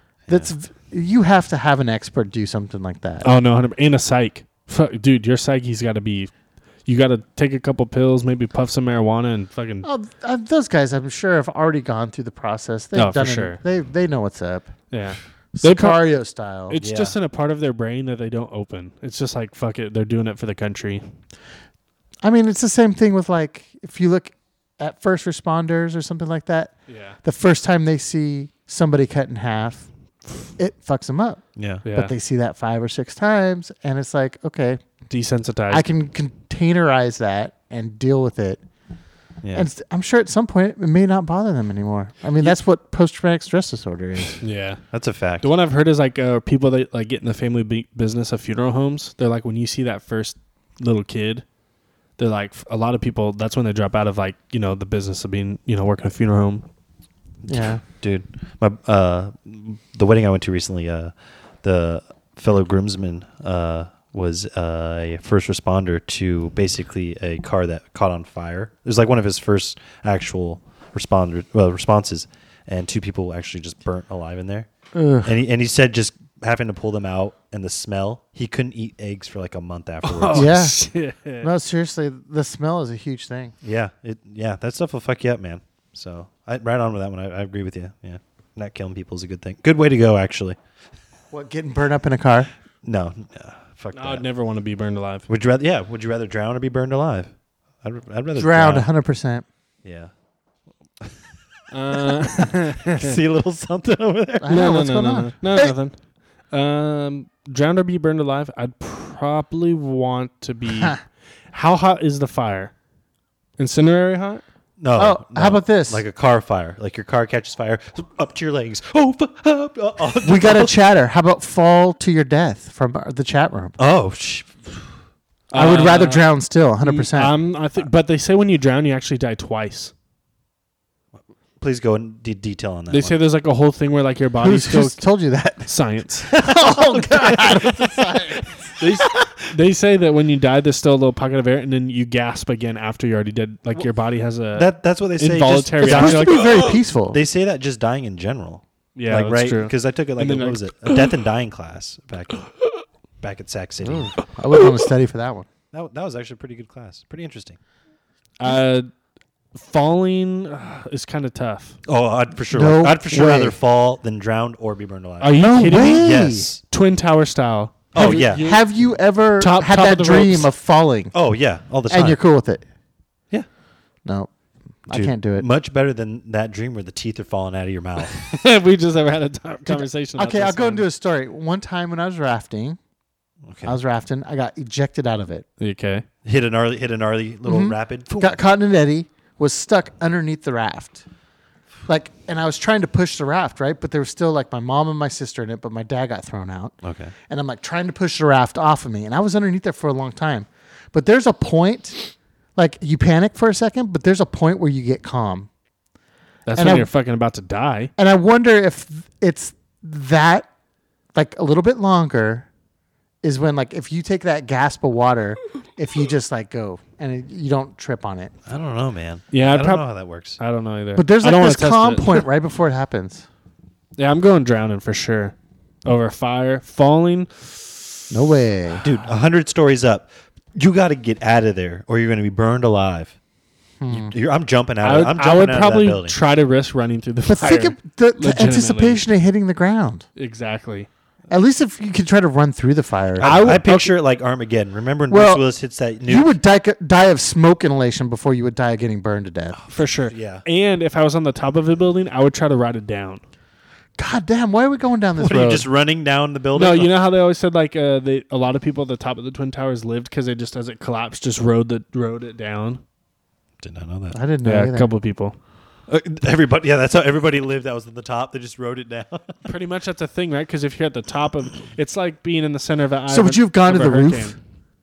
You have to have an expert do something like that. Oh no, 100 and a psych. Fuck, dude, your psyche's got to be. You got to take a couple pills, maybe puff some marijuana, and fucking. Oh, those guys, I'm sure, have already gone through the process. They've Oh, for done sure. They know what's up. Yeah. They pro- Sicario style. It's Yeah. just in a part of their brain that they don't open. It's just like fuck it, they're doing it for the country. I mean, it's the same thing with like if you look at first responders or something like that. Yeah. The first time they see somebody cut in half, it fucks them up. Yeah. Yeah. But they see that 5 or 6 times, and it's like, okay, Desensitized. I can containerize that and deal with it. Yeah. And I'm sure at some point it may not bother them anymore. I mean, that's what post-traumatic stress disorder is. yeah. That's a fact. The one I've heard is like people that like get in the family business of funeral homes. They're like when you see that first little kid, they're like a lot of people. That's when they drop out of like the business of being working a funeral home. Yeah. Dude, my the wedding I went to recently, the fellow groomsman was a first responder to basically a car that caught on fire. It was like one of his first actual responses, and 2 people actually just burnt alive in there. Ugh. And he said just having to pull them out and the smell, he couldn't eat eggs for like a month afterwards. Yeah. Shit. No, seriously, the smell is a huge thing. Yeah, that stuff will fuck you up, man. So right on with that one. I agree with you. Yeah, not killing people is a good thing. Good way to go, actually. What, getting burned up in a car? No, fuck No, that. I'd never want to be burned alive. Would you rather? Yeah. Would you rather drown or be burned alive? I'd rather Drowned drown. 100%. Yeah. Uh, See a little something over there. I know, what's going on? No, nothing. Drowned or be burned alive? I'd probably want to be. How hot is the fire? Incinerary hot? No. Oh, no. how about this? Like a car fire. Like your car catches fire up to your legs. We got a chatter. How about fall to your death from the chat room? Oh, I would rather drown still, 100%. I think, but they say when you drown, you actually die twice. please go in detail on that. They one. say there's like a whole thing where like your body Who's still told you that? science. Oh, God. They say that when you die, there's still a little pocket of air, and then you gasp again after you're already dead. Like your body has a that's what they say. involuntary It's reaction. supposed to be Like, very peaceful. They say that just dying in general. yeah, like that's right true. because I took it like And then what like- was it, a death and dying class back at Sac City. I wouldn't want to study for that one. That was actually a pretty good class. Pretty interesting. Falling is kind of tough. Oh, I'd for sure. No I'd for sure way. rather fall than drown or be burned alive. Are you No kidding way. me? Yes. Twin Tower style. Oh yeah. Have you ever Top had of that the dream ropes. of falling Oh yeah. All the time. and you're cool with it? Yeah. No, I Dude, can't do it. Much better than that dream where the teeth are falling out of your mouth. We just ever had a conversation. Okay, I'll go into a story. One time when I was rafting, Okay. I got ejected out of it. Okay. Hit a gnarly little Mm-hmm. rapid. Got caught in an eddy, was stuck underneath the raft. Like, and I was trying to push the raft, right? But there was still like my mom and my sister in it, but my dad got thrown out. Okay. And I'm like trying to push the raft off of me. And I was underneath there for a long time. But there's a point, like you panic for a second, but there's a point where you get calm. That's And when I- you're fucking about to die. And I wonder if it's that, like a little bit longer, is when like if you take that gasp of water, if you just like go and you don't trip on it. I don't know, man. Yeah, I I'd don't prob- know how that works. I don't know either. But there's I like don't this wanna test calm it. point right before it happens. Yeah, I'm going drowning for sure. Over fire, falling. No way. Dude, 100 stories up. You got to get out of there, or you're going to be burned alive. I'm jumping out. I'm jumping I would out of that probably building. try to risk running through the But fire. think of the Legitimately. anticipation of hitting the ground. Exactly. At least if you could try to run through the fire. I picture it like Armageddon. Remember when Well, Bruce Willis hits that nuke? You would die of smoke inhalation before you would die of getting burned to death. For sure. Yeah. And if I was on the top of a building, I would try to ride it down. God damn, why are we going down this What, are road? you just running down the building? No, you know how they always said like a lot of people at the top of the Twin Towers lived because they just as it collapsed just rode it down. Did not know that. I didn't know Yeah, either. a couple of people. Everybody, yeah, that's how everybody lived. That was at the top. They just wrote it down. Pretty much that's a thing, right? Because if you're at the top of, it's like being in the center of an. So would you have gone to the roof? hurricane.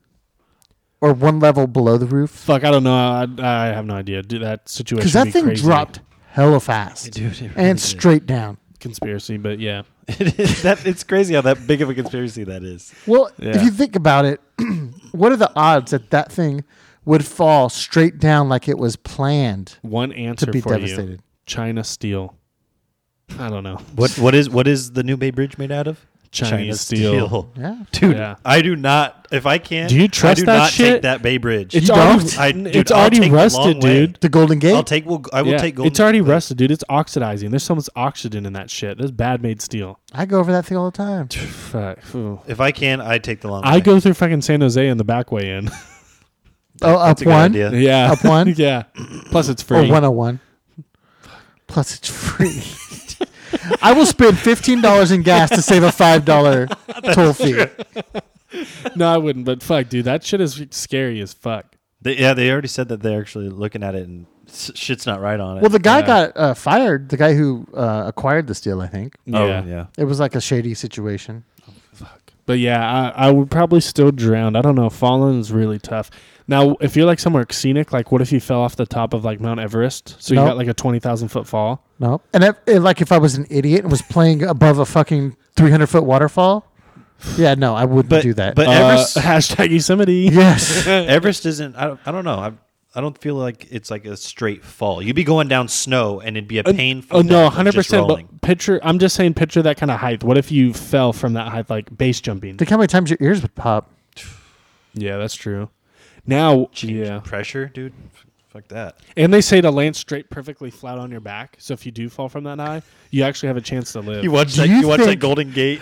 Or one level below the roof? Fuck, I don't know. I have no idea. Dude, that situation. Because that would be thing crazy. dropped hella fast. Dude, it really and did. straight down. Conspiracy, but yeah. It's crazy how that big of a conspiracy that is. Well, Yeah. if you think about it, what are the odds that thing would fall straight down like it was planned One answer to be for devastated? you: China steel. I don't know. What is the new Bay Bridge made out of? Chinese steel. Yeah. Dude, Yeah. I do not. If I can, Do you trust I do that not shit? take that Bay Bridge. It's You already, don't? it's I'll already take the long rusted, way. dude. The Golden Gate? I will Yeah, take Golden. it's already rusted, dude. It's oxidizing. There's so much oxygen in that shit. There's bad made steel. I go over that thing all the time. Fuck. Ooh. If I can, I take the long way. I go through fucking San Jose in the back way in. Oh, up That's a good one? idea. yeah. Up one? yeah. Plus it's Or free. 101? Plus it's free. I will spend $15 in gas to save a $5 toll fee. No, I wouldn't. But fuck, dude, that shit is scary as fuck. They already said that they're actually looking at it and shit's not right on it. Well, the guy Yeah. got fired. The guy who acquired the steel, I think. oh Yeah. yeah. It was like a shady situation. But yeah, I would probably still drown. I don't know. Falling is really tough. Now, if you're like somewhere scenic, like what if you fell off the top of like Mount Everest? So you Nope. got like a 20,000 foot fall. No. And like if I was an idiot and was playing above a fucking 300-foot waterfall, yeah, no, I wouldn't do that. But Everest, Hashtag Yosemite. yes. Everest isn't. I don't know. I don't feel like it's like a straight fall. You'd be going down snow and it'd be a painful. Oh no, death of just 100%. rolling. But picture, I'm just saying, picture that kind of height. What if you fell from that height, like base jumping? Think how many times your ears would pop. Yeah, that's true. Now, Change yeah, pressure, dude. Fuck that. and they say to land straight, perfectly flat on your back. So if you do fall from that high, you actually have a chance to live. You watch Do that? you You watch that think- Golden Gate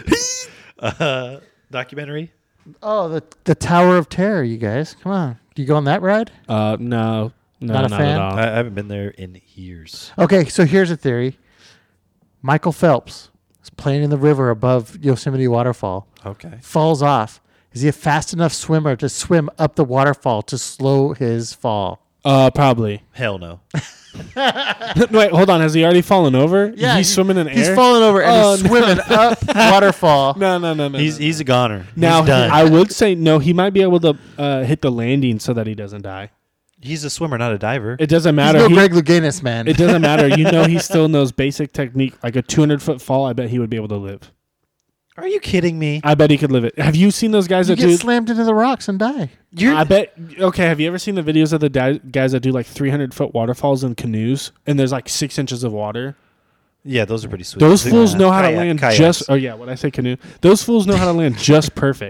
documentary? Oh, the Tower of Terror, you guys. Come on. Do you go on that ride? No, Not a not fan? at all. I haven't been there in years. Okay, so here's a theory. Michael Phelps is playing in the river above Yosemite Waterfall, Okay. falls off. Is he a fast enough swimmer to swim up the waterfall to slow his fall? Probably. Hell no. Wait, hold on. Has he already fallen over? He's swimming in He's air. falling over and Oh, he's no. swimming up waterfall. No. He's a goner. Now He's done. I would say no. He might be able to hit the landing so that he doesn't die. He's a swimmer, not a diver. It doesn't He's matter. no Greg Louganis, man. It doesn't matter. You know he still knows basic technique. Like a 200-foot fall, I bet he would be able to live. Are you kidding me? I bet he could live it. Have you seen those guys You that get do? slammed into the rocks and die. I bet. Okay, have you ever seen the videos of the guys that do like 300-foot waterfalls in canoes, and there's like 6 inches of water? Yeah, those are pretty sweet. Those fools know how to Kayak- land kayaks. just. Oh yeah, when I say canoe, those fools know how to land just perfect.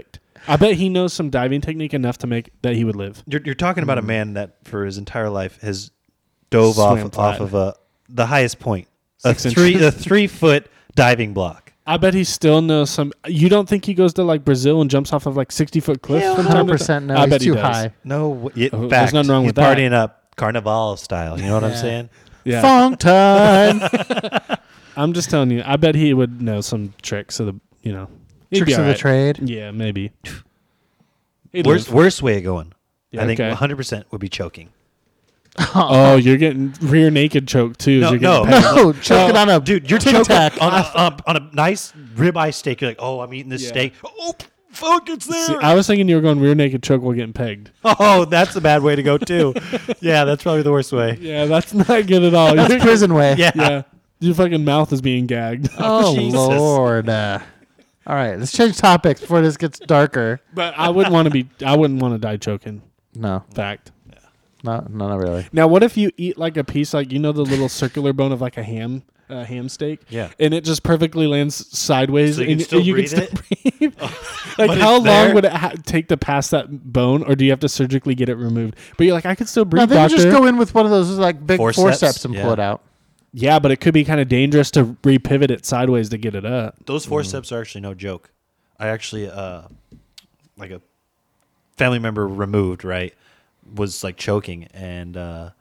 I bet he knows some diving technique enough to make that he would live. You're talking about a man that for his entire life has dove Swam off flat. of the highest point, a 6 inches. 3-foot diving block. I bet he still knows some. You don't think he goes to like Brazil and jumps off of like 60-foot cliffs? from time to 100% time? no. I He's bet he too does. high. No, There's fact, nothing wrong he's with that. partying up Carnival style. You know what I'm Yeah. saying? Yeah, Funk time. I'm just telling you. I bet he would know some tricks of the. He'd Tricks be of the alright. trade. Yeah, maybe. He'd Worst, live. worst way of going. Yeah, I think okay. 100% would be choking. Oh, you're getting rear naked choked too. No, you're getting no. pegged. No, choking on a Dude, you're Tic choking Tac. on a nice ribeye steak. You're like, oh, I'm eating this Yeah. steak. Oh, fuck, it's there. See, I was thinking you were going rear naked choke while getting pegged. Oh, that's a bad way to go too. Yeah, that's probably the worst way. Yeah, that's not good at all. That's You're- prison way. Yeah. Yeah, your fucking mouth is being gagged. Oh, Jesus. Lord. All right, let's change topics before this gets darker. But I wouldn't want to be. I wouldn't want to die choking. No, Fact. not really. Now, what if you eat like a piece, like the little circular bone of like a ham steak? Yeah. And it just perfectly lands sideways, So you can and still you breathe can still breathe. Like, but how it's long there? would it take to pass that bone, or do you have to surgically get it removed? But you're like, I could still No, breathe, they would doctor. just go in with one of those like big Forceps? forceps and pull Yeah. it out. Yeah, but it could be kind of dangerous to repivot it sideways to get it up. Those forceps are actually no joke. I actually, like a family member removed, right, was like choking, and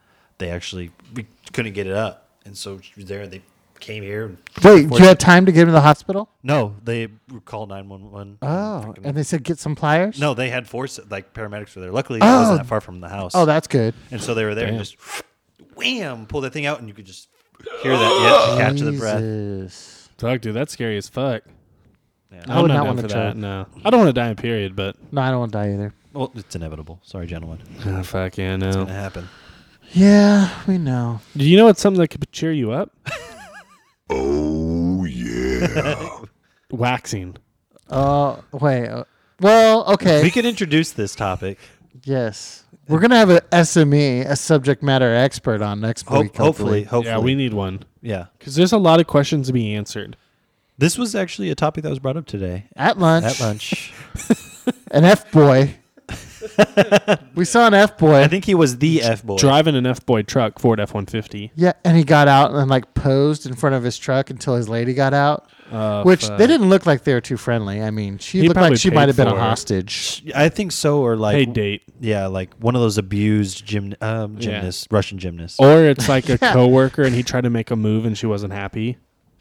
we couldn't get it up. And so she was there, and they came here. And Wait, do you have time to get him to the hospital? No, they called 911. Oh, and they said get some pliers? No, they had paramedics were there. Luckily, it wasn't that far from the house. Oh, that's good. And so they were there and Damn. just wham, pull that thing out, and you could just hear that catch of the breath. Jesus. Fuck, dude, that's scary as fuck. Yeah. I would I'm not down wanna for choke. that. No, I don't want to die in period, but No, I don't want to die either. Well, it's inevitable. Sorry, gentlemen. oh, fuck yeah, It's no. gonna happen. Yeah, we know. Do you know what's something that could cheer you up? Oh, yeah. Waxing. Oh, wait. Well, okay. We could introduce this topic. Yes. We're going to have a SME, a subject matter expert on next week. Hopefully. Yeah, we need one Yeah. because there's a lot of questions to be answered. This was actually a topic that was brought up today At lunch. at lunch. An F-boy. We saw an F-boy. I think he was the F boy. Driving an F-Boy truck, Ford F-150. Yeah, and he got out and like posed in front of his truck until his lady got out. Oh, Which fuck. they didn't look like they were too friendly. I mean, she He looked probably like she paid might have been a for it. hostage. I think so, or like Paid date. yeah, like one of those abused gymnasts, Russian gymnasts. Or it's like a Yeah. coworker and he tried to make a move and she wasn't happy.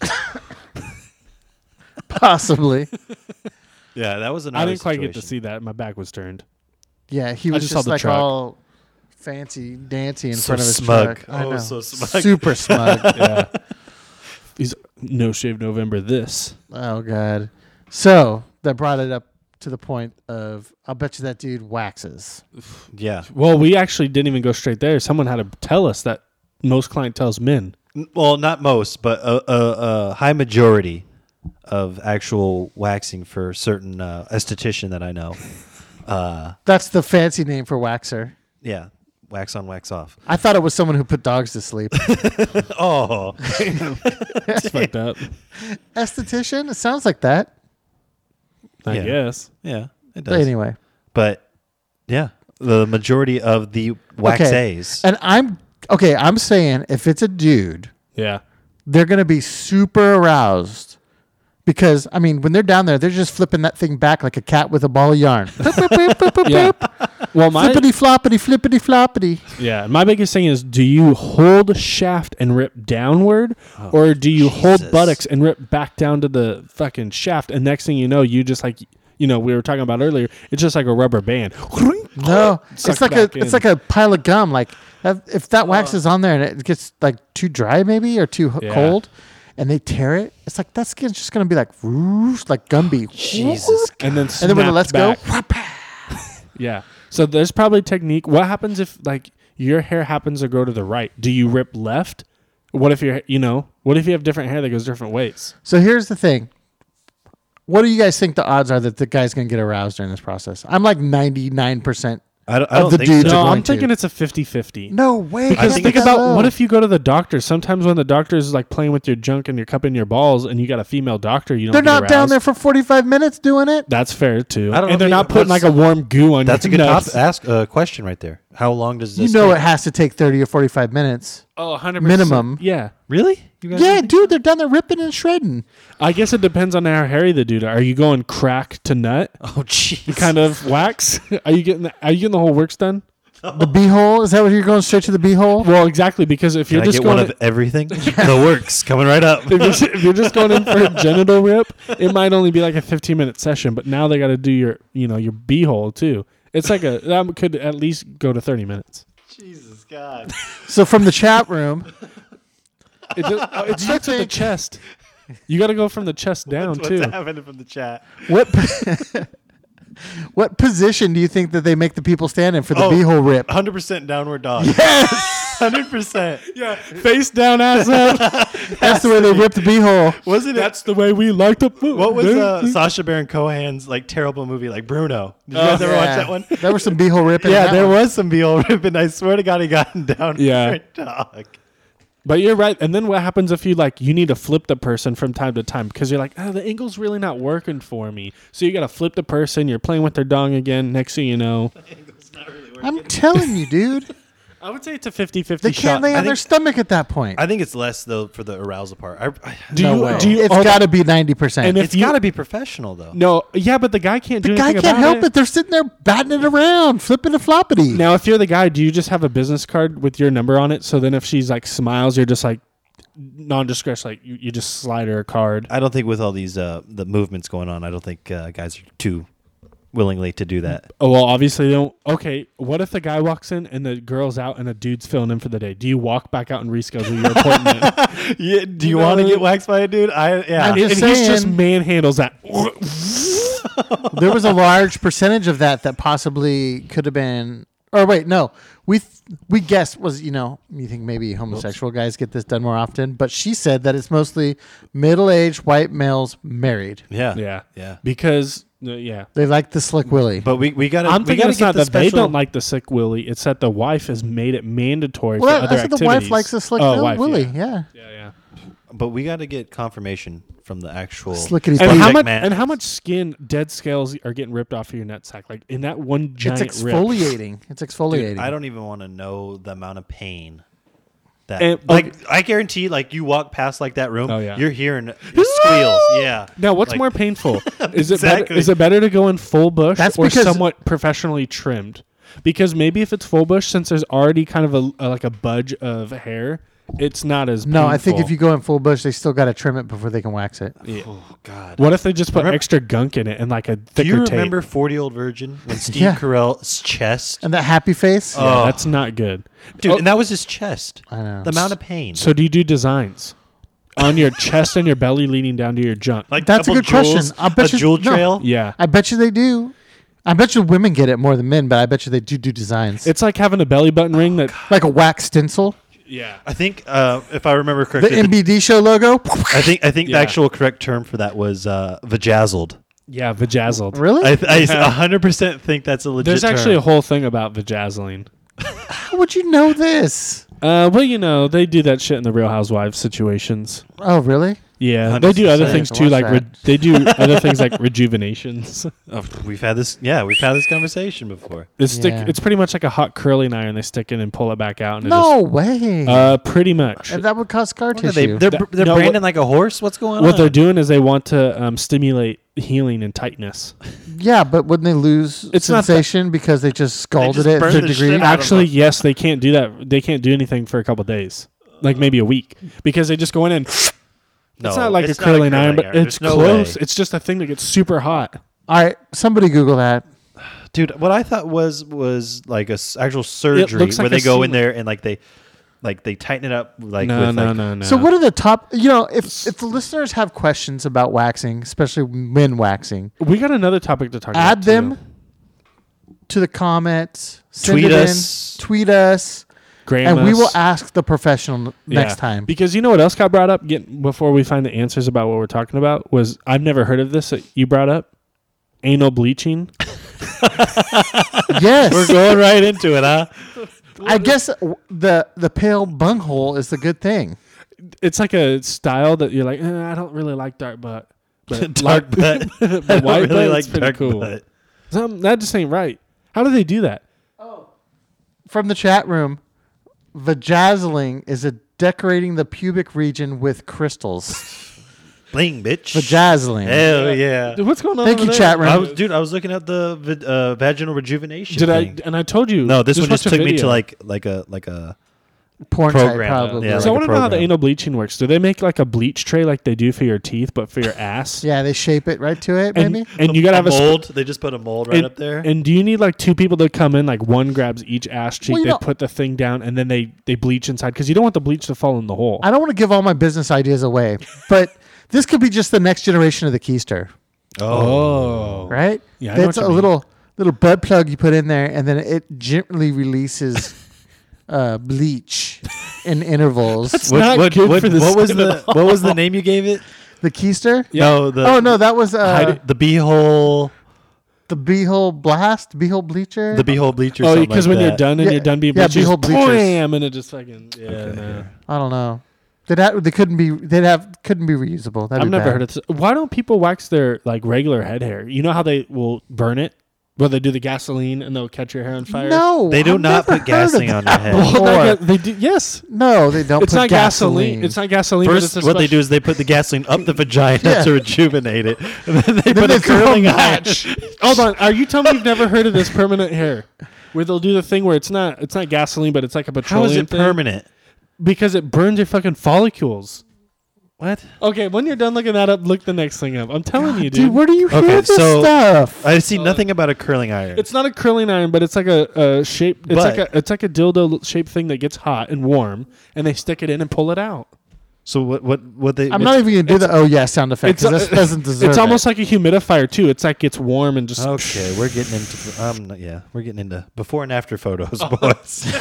Possibly. Yeah, that was I didn't quite get to see that. My back was turned. Yeah, he I was just saw just the like truck. all fancy dancy in So front of his smug. truck. I Oh, know. so smug. Super smug. Yeah. He's no shave November this. Oh god. So that brought it up to the point of I'll bet you that dude waxes. Yeah. Well, we actually didn't even go straight there. Someone had to tell us that most clientele's men. Well, not most, but a high majority of actual waxing for certain esthetician that I know. That's the fancy name for waxer. Yeah, wax on, wax off. I thought it was someone who put dogs to sleep. Oh, That's fucked up. Esthetician? It sounds like that. I Yeah. guess. yeah, it But does. anyway. But yeah, the majority of the waxays. And I'm saying if it's a dude, Yeah. they're going to be super aroused because, I mean, when they're down there, they're just flipping that thing back like a cat with a ball of yarn. Boop, boop, boop, boop, boop, Yeah. boop. Well, my Flippity floppity, flippity floppity. yeah, my biggest thing is: do you hold shaft and rip downward, or do you hold Jesus. buttocks and rip back down to the fucking shaft? And next thing you know, you just like we were talking about earlier. It's just like a rubber band. No, Suck it's like back in. it's like a pile of gum. Like if that wax is on there and it gets like too dry, maybe or too Yeah. cold, and they tear it, it's like that skin's just gonna be like whoosh, like Gumby. Jesus. And then And then when it lets snapped go, back. Yeah. So there's probably technique. What happens if like your hair happens to grow to the right? Do you rip left? What if what if you have different hair that goes different ways? So here's the thing. What do you guys think the odds are that the guy's gonna get aroused during this process? I'm like 99% I don't of the think dudes so. are No, going I'm thinking to. it's a 50-50. No way. Because can't think be that about low. what if you go to the doctor? Sometimes when the doctor is like playing with your junk and you're cupping your balls, and you got a female doctor, you don't. they're get not down aroused. there for 45 minutes doing it? That's fair too. I don't know and they're if not you- putting like a warm goo on. That's a your good nuts. question right there. How long does You this? know take? it has to take 30 or 45 minutes. Oh, 100% Minimum. Yeah, Really? You guys Yeah, think- dude, they're down there ripping and shredding. I guess it depends on how hairy the dude. Are you going crack to nut? Oh, jeez. Kind of wax? Are you getting the whole works done? The beehole? Is that what you're going straight to the beehole? Well, exactly, because if Can you're I just get going one of everything? The works coming right up. if you're just going in for a genital rip, it might only be like a 15-minute session, but now they got to do your beehole too. It's like that could at least go to 30 minutes. Jesus God. So from the chat room, It starts at the chest. You got to go from the chest down too. What's happening from the chat? what what position do you think that they make the people stand in for the Oh. beehole rip? 100% downward dog. Yes. 100%. Yeah, face down, ass up. That's the way they rip the beehole. Wasn't it? That's the way we like to. What was Sacha Baron Cohen's like terrible movie like Bruno? Did you guys ever watch that one? There was some beehole ripping. in Yeah, that there one. was some beehole ripping. I swear to God, he got him down. Yeah. Dog. But you're right. And then what happens if you you need to flip the person from time to time because you're like, the angle's really not working for me. So you got to flip the person. You're playing with their dong again. Next thing you know, I'm telling you, dude. I would say it's a 50-50 They shot. can't lay on their stomach at that point. I think it's less though for the arousal part. Do no you- way. do you- It's hold got to be 90%. And if it's you- got to be professional though. No, yeah, but the guy can't do the guy anything can't about help it. They're sitting there batting it around, flipping a floppity. Now, if you're the guy, do you just have a business card with your number on it? So then if she's like smiles, you're just like non-discretion, like you just slide her a card. I don't think with all these the movements going on, I don't think guys are too willingly to do that. Oh, well, obviously they don't. Okay, what if the guy walks in and the girl's out and a dude's filling in for the day? Do you walk back out and reschedule your appointment? Yeah. Do you know, want to get waxed by a dude? Yeah. I'm and just he just saying. manhandles that. There was a large percentage of that possibly could have been. Or wait, no, we guessed was you think maybe homosexual guys get this done more often, but she said that it's mostly middle-aged white males married. Yeah. Yeah, Yeah. because yeah. They like the slick willy. But we got to. I'm we thinking gotta it's get not the that they special- don't like the sick willy. It's that the wife has made it mandatory Well, for I other said activities. the wife likes the slick wife, willy. Yeah. Yeah. Yeah. But we got to get confirmation from the actual Slickety And how subject much matter. and how much skin, dead scales are getting ripped off of your nutsack? Like in that one It's giant rip. exfoliating. It's exfoliating. Dude, I don't even want to know the amount of pain. That And- like I guarantee, like you walk past like that room, Oh, yeah. you're hearing the squeals. Yeah. Now, what's Like- more painful? Is Exactly. Is it better to go in full bush That's or because- somewhat professionally trimmed? Because maybe if it's full bush, since there's already kind of a budge of hair, it's not as No, I think painful. if you go in full bush, they still got to trim it before they can wax it. Oh God. What if they just put Remember- extra gunk in it and like a Do thicker you tape? remember 40-Year-Old Virgin when Steve Yeah. Carell's chest? And that happy face. Yeah, Oh. that's not good. Dude, Oh, and that was his chest. I know. The amount of pain. so do you do designs on your chest and your belly leading down to your junk? Like That's a couple good question. jewels, I'll bet a you- jewel no. trail. Yeah. I bet you they do. I bet you women get it more than men, but I bet you they do designs. It's like having a belly button ring that. like a wax stencil. Yeah. I think if I remember The correctly, MBD show logo. I think the Yeah. actual correct term for that was vajazzled. Yeah, vajazzled. Really? I 100% think that's a legit There's term. actually a whole thing about vajazzling. How would you know this? Well, they do that shit in the Real Housewives situations. Oh, really? Yeah, they do other 100%. things I too, watch like that. they do other things like rejuvenations. Oh, we've had this conversation before. Yeah. It's pretty much like a hot curling iron. They stick in and pull it back out. And No way. it just, pretty much. And that would cause scar What are they? tissue. They're No, branding what- like a horse. What's going on? What they're doing is they want to stimulate healing and tightness. Yeah, but wouldn't they lose It's not sensation because they just scalded just it burned to a the degree? shit out of Actually, yes, they can't do that. They can't do anything for a couple days, like maybe a week, because they just go in and. No, It's not like it's a curling iron, iron. but it's There's no close. way. It's just a thing that gets super hot. All right, somebody Google that. Dude, what I thought was like a actual surgery looks like where they a go in semen. there and like they tighten it up like No, with no, like, no, no. So what are the top? If the listeners have questions about waxing, especially men waxing, We got another topic to talk about. add them too. to the comments. Send Tweet it in, us. tweet us, Graham and we us. will ask the professional next Yeah. time. Because you know what else got brought up before we find the answers about what we're talking about was I've never heard of this that you brought up, anal bleaching. Yes. We're going right into it, huh? I guess the pale bunghole is the good thing. It's like a style that you're like, I don't really like dark butt. But Dark butt. but I white don't really butt like is pretty dark cool. butt. That just ain't right. How do they do that? From the chat room, vajazzling is a decorating the pubic region with crystals. Bling, bitch. Vajazzling. Hell yeah. Dude, what's going on? Thank over you, there? chat room. I was looking at the vaginal rejuvenation. Did thing. I? And I told you. No, this one just watch a took me to video. like a Porn site, program, probably. yeah, So I like want a to know how the program. anal bleaching works. Do they make like a bleach tray like they do for your teeth, but for your ass? Yeah, they shape it right to it, And, maybe. and you gotta have a mold. They just put a mold right and, up there. And do you need like two people to come in? Like one grabs each ass cheek, Well, you they know- put the thing down, and then they bleach inside because you don't want the bleach to fall in the hole. I don't want to give all my business ideas away, but this could be just the next generation of the keister, right? Yeah, I know That's what a you mean. little butt plug you put in there, and then it gently releases bleach in intervals. That's not good for the what was skin at what was the name you gave it? The keister? Yeah. No, the Oh no, that was the beehole the beehole blast, beehole bleacher. the beehole bleacher. Oh, something because like when you're that. done and Yeah, you're done being yeah, bleached, you beehole just bleachers. bam, and it just fucking no. I don't know. They couldn't be reusable. That'd I've be never bad. heard of this. Why don't people wax their like regular head hair? You know how they will burn it? Well, they do the gasoline and they'll catch your hair on fire. No, They do I've not never put gasoline heard on of your that head. Well, before. not ga- they do. Yes, No, they don't. it's put not gasoline. It's not gasoline. but First, it's a what they special- do is they put the gasoline up the vagina Yeah. to rejuvenate it, and then they Then put they a throw a curling match. iron. Hold on. Are you telling me you've never heard of this permanent hair? Where they'll do the thing where it's not gasoline, but it's like a How petroleum is it thing? permanent? Because it burns your fucking follicles. What? Okay, when you're done looking that up, look the next thing up. I'm telling you, dude. Dude, where do you hear Okay, this so- stuff? I see nothing about a curling iron. It's not a curling iron, but it's like a shape. It's But- like a dildo shaped thing that gets hot and warm, and they stick it in and pull it out. So what they? I'm not even gonna do the oh yeah sound effect because this doesn't deserve. It's almost it. like a humidifier too. It's like gets warm and just. Okay, we're getting into we're getting into before and after photos, boys.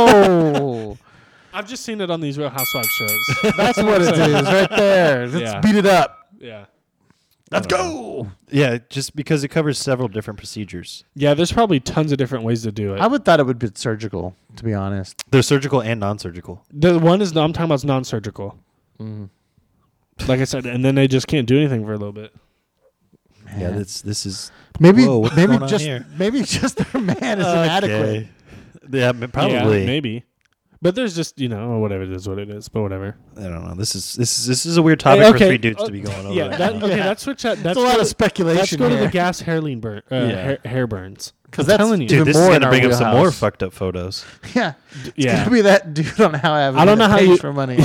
Oh, I've just seen it on these Real Housewives shows. that's what it is right there. Let's Yeah. beat it up. Yeah. Let's go. Yeah, just because it covers several different procedures. Yeah, there's probably tons of different ways to do it. I would thought it would be surgical, to be honest. They're surgical and non-surgical. The one is I'm talking about is non-surgical. Like I said, and then they just can't do anything for a little bit. Yeah, this is Maybe Whoa, what's maybe going on just here? maybe just their man is inadequate. Okay. Yeah, probably. Yeah, maybe. But there's just whatever it is, what it is. But whatever. I don't know. This is a weird topic Hey, for okay. three dudes to be going over. Yeah. right That, now. okay. Yeah. That's switch. That's That's a lot of Let's speculation go to the here. gas hairline burn. Hair burns. Because I'm that's telling you. Dude, even this is more going in to our bring up some more wheelhouse. fucked up photos. Yeah, it's Yeah. gonna be that dude on how I don't know how you- for money.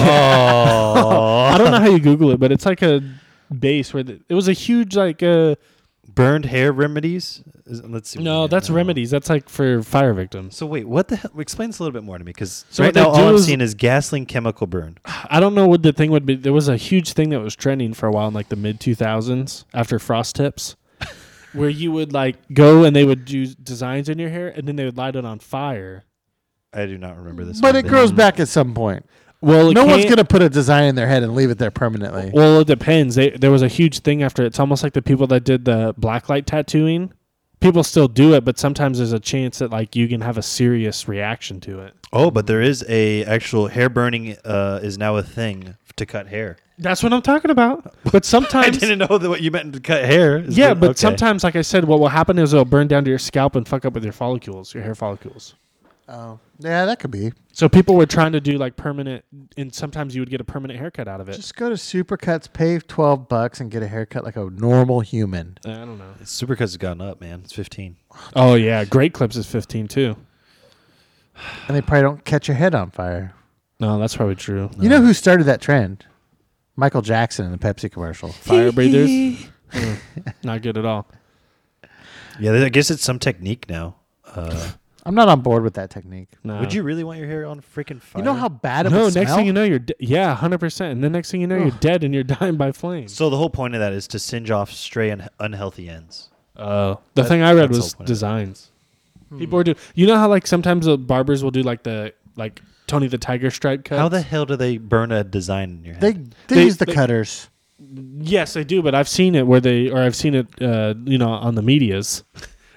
Oh, I don't know how you Google it, but it's like a base where it was a huge like. burned hair remedies. Let's see. No, that's remedies. That's like for fire victims. So wait, what the hell? Explain this a little bit more to me, because So right what they now all do I'm is- seeing is gasoline chemical burn. I don't know what the thing would be. There was a huge thing that was trending for a while in like the mid 2000s after frost tips, where you would like go and they would do designs in your hair and then they would light it on fire. I do not remember this. But one it bit. grows back at some point. Well, No one's gonna put a design in their head and leave it there permanently. Well, it depends. There was a huge thing after. It's almost like the people that did the blacklight tattooing. People still do it, but sometimes there's a chance that like you can have a serious reaction to it. Oh, but there is a actual hair burning is now a thing to cut hair. That's what I'm talking about. But I sometimes, didn't know that what you meant to cut hair. is yeah, the- but okay. sometimes, like I said, what will happen is it'll burn down to your scalp and fuck up with your follicles, your hair follicles. Oh, yeah, that could be. So people were trying to do like permanent, and sometimes you would get a permanent haircut out of it. Just go to Supercuts, pay $12, and get a haircut like a normal human. I don't know. Supercuts has gone up, man. It's 15. Oh yeah, Great Clips is 15 too. And they probably don't catch your head on fire. No, that's probably true. You know who started that trend? Michael Jackson in the Pepsi commercial. Fire breathers, not good at all. Yeah, I guess it's some technique now. I'm not on board with that technique. No. Would you really want your hair on freaking fire? You know how bad it No, would next smell? thing you know, you're yeah, 100%. And the next thing you know, you're dead and you're dying by flames. So the whole point of that is to singe off stray and unhealthy ends. The thing I read that's the was whole point of it. designs. People were doing. You know how like sometimes the barbers will do like the like Tony the Tiger stripe cuts. How the hell do they burn a design in your head? They They- use the they- cutters. Yes, they do, but I've seen it where I've seen it, on the medias,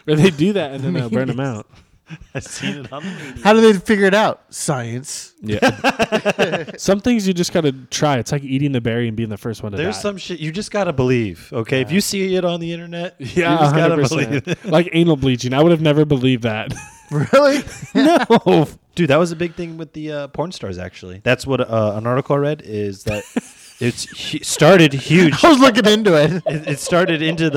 Or they do that and then they'll burn them out. I've seen it on the media. How do they figure it out? Science. Yeah. Some things you just got to try. It's like eating the berry and being the first one to There's die. some shit you just gotta believe. Okay, if you see it on the internet, Yeah, you just gotta 100%. believe it. Like anal bleaching. I would have never believed that. Really? No. Dude, that was a big thing with the porn stars. Actually, that's what an article I read is that started huge. I was looking into it. It started into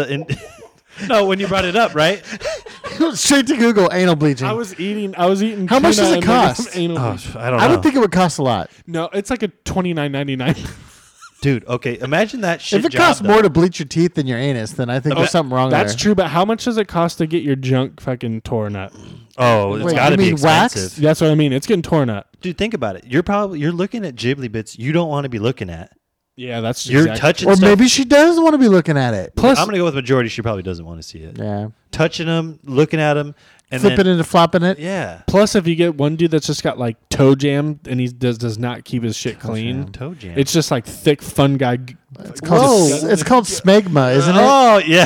no, when you brought it up, right? Straight to Google, anal bleaching. I was eating. How much does tuna it and cost? anal Oh, bleaching. I don't know. I would think it would cost a lot. No, it's like a $29.99. Dude, okay, imagine that shit. If it job, costs though. more to bleach your teeth than your anus, then I think there's something wrong That's there. true, but how much does it cost to get your junk fucking torn up? Oh, it's Wait, got to you be mean expensive. waxed? That's what I mean. It's getting torn up. Dude, think about it. You're looking at Ghibli bits you don't want to be looking at. Yeah, that's You're exactly. touching Or stuff. maybe she does want to be looking at it. Plus, I'm gonna go with majority. She probably doesn't want to see it. Yeah. Touching them, looking at them, and Flipping then it and flopping it. yeah, plus, if you get one dude that's just got like toe jam and he does not keep his shit clean, toe jam. it's just like thick fun guy. It's called, it's called smegma, isn't it? Oh yeah,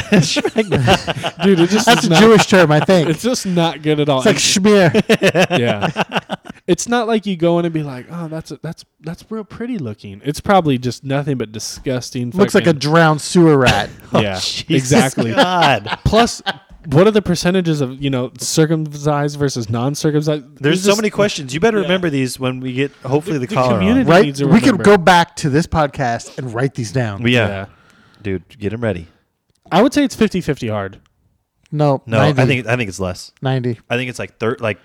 Dude, it just That's is a not, Jewish term, I think. It's just not good at all. It's like schmear. yeah, it's not like you go in and be like, oh, that's real pretty looking. It's probably just nothing but disgusting. Looks like a fucking- drowned sewer rat. yeah, Jesus exactly. God. Plus, what are the percentages of circumcised versus non-circumcised? There's so many questions. You better remember these when we get hopefully the caller community- on. Right? needs to We could remember. go back to this podcast and write these down. Yeah. Dude, get them ready. I would say it's 50-50 hard. No, No, 90. I think it's less. 90. I think it's like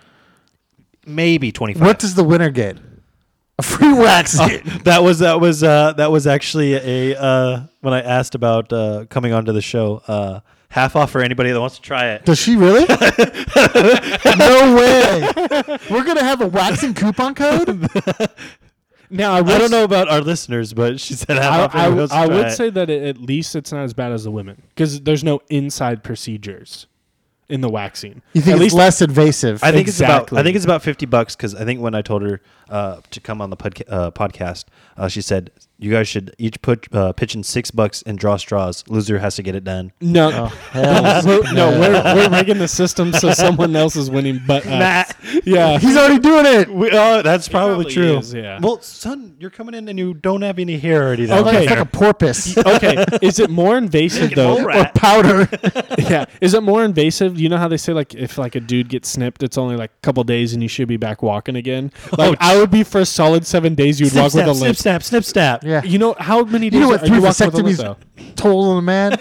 maybe 25. What does the winner get? A free wax. that was actually a when I asked about coming onto the show, half off for anybody that wants to try it. Does she really? No way. We're going to have a waxing coupon code? Now, I don't know about our listeners, but she said half off. for anybody who wants to I try would it. say that at least it's not as bad as the women because there's no inside procedures in the waxing. You think At it's least less invasive? I think Exactly. it's about $50 because I think when I told her to come on the podcast, she said you guys should each pitch in $6 and draw straws. Loser has to get it done. no, Hell. we're making the system so someone else is winning, but us. Yeah. He's already doing it. That's probably probably true. is, yeah. Well, son, you're coming in and you don't have any hair already. Like, Okay. it's like a porpoise Okay, is it more invasive though? or powder. Yeah, is it more invasive? You know how they say like if like a dude gets snipped, it's only like a couple days and you should be back walking again. Like I would be for a solid 7 days. You'd walk with a limp. snip, snap. Yeah. You know how many days You know what are 3 you walking with a limp vasectomies though? toll on a man?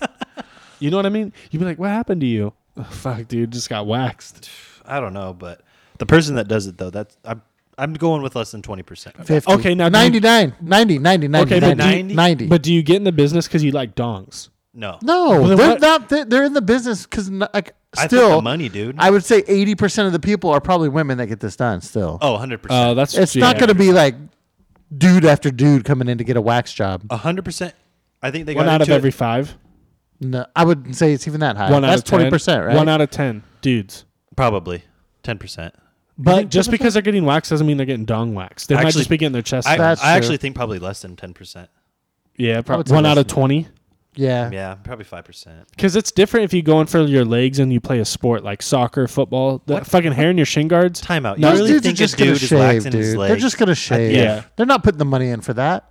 You know what I mean? You'd be like, "What happened to you?" Oh, fuck, dude, just got waxed. I don't know, but the person that does it though, I'm going with less than 20%. 50. Okay, now do you- 99. 90, 90, 90, Okay, but 90, 90. But do you get in the business because you like dongs? No, no, Well, then they're what- not. They're in the business because like I think still, the money, dude. I would say 80% of the people are probably women that get this done. Still, 100%. That's it's not going to be like dude after dude coming in to get a wax job. 100%. I think they got one out of into it. every 5. No, I wouldn't say it's even that high. One out That's of 10. 20%, right? 1 out of 10 dudes. Probably 10%. But just because they're getting waxed doesn't mean they're getting dong waxed. They might Actually, just be getting their chest. I That's true. actually think probably less than 10%. yeah, would probably say 1 out less of 20. Yeah. Yeah, probably 5%. Because it's different if you go in for your legs and you play a sport like soccer, football. The fucking hair in your shin guards. Timeout. No, You Those really dudes are think a just going dude to is shave, waxing his dude. leg? They're just going to shave. yeah. They're not putting the money in for that.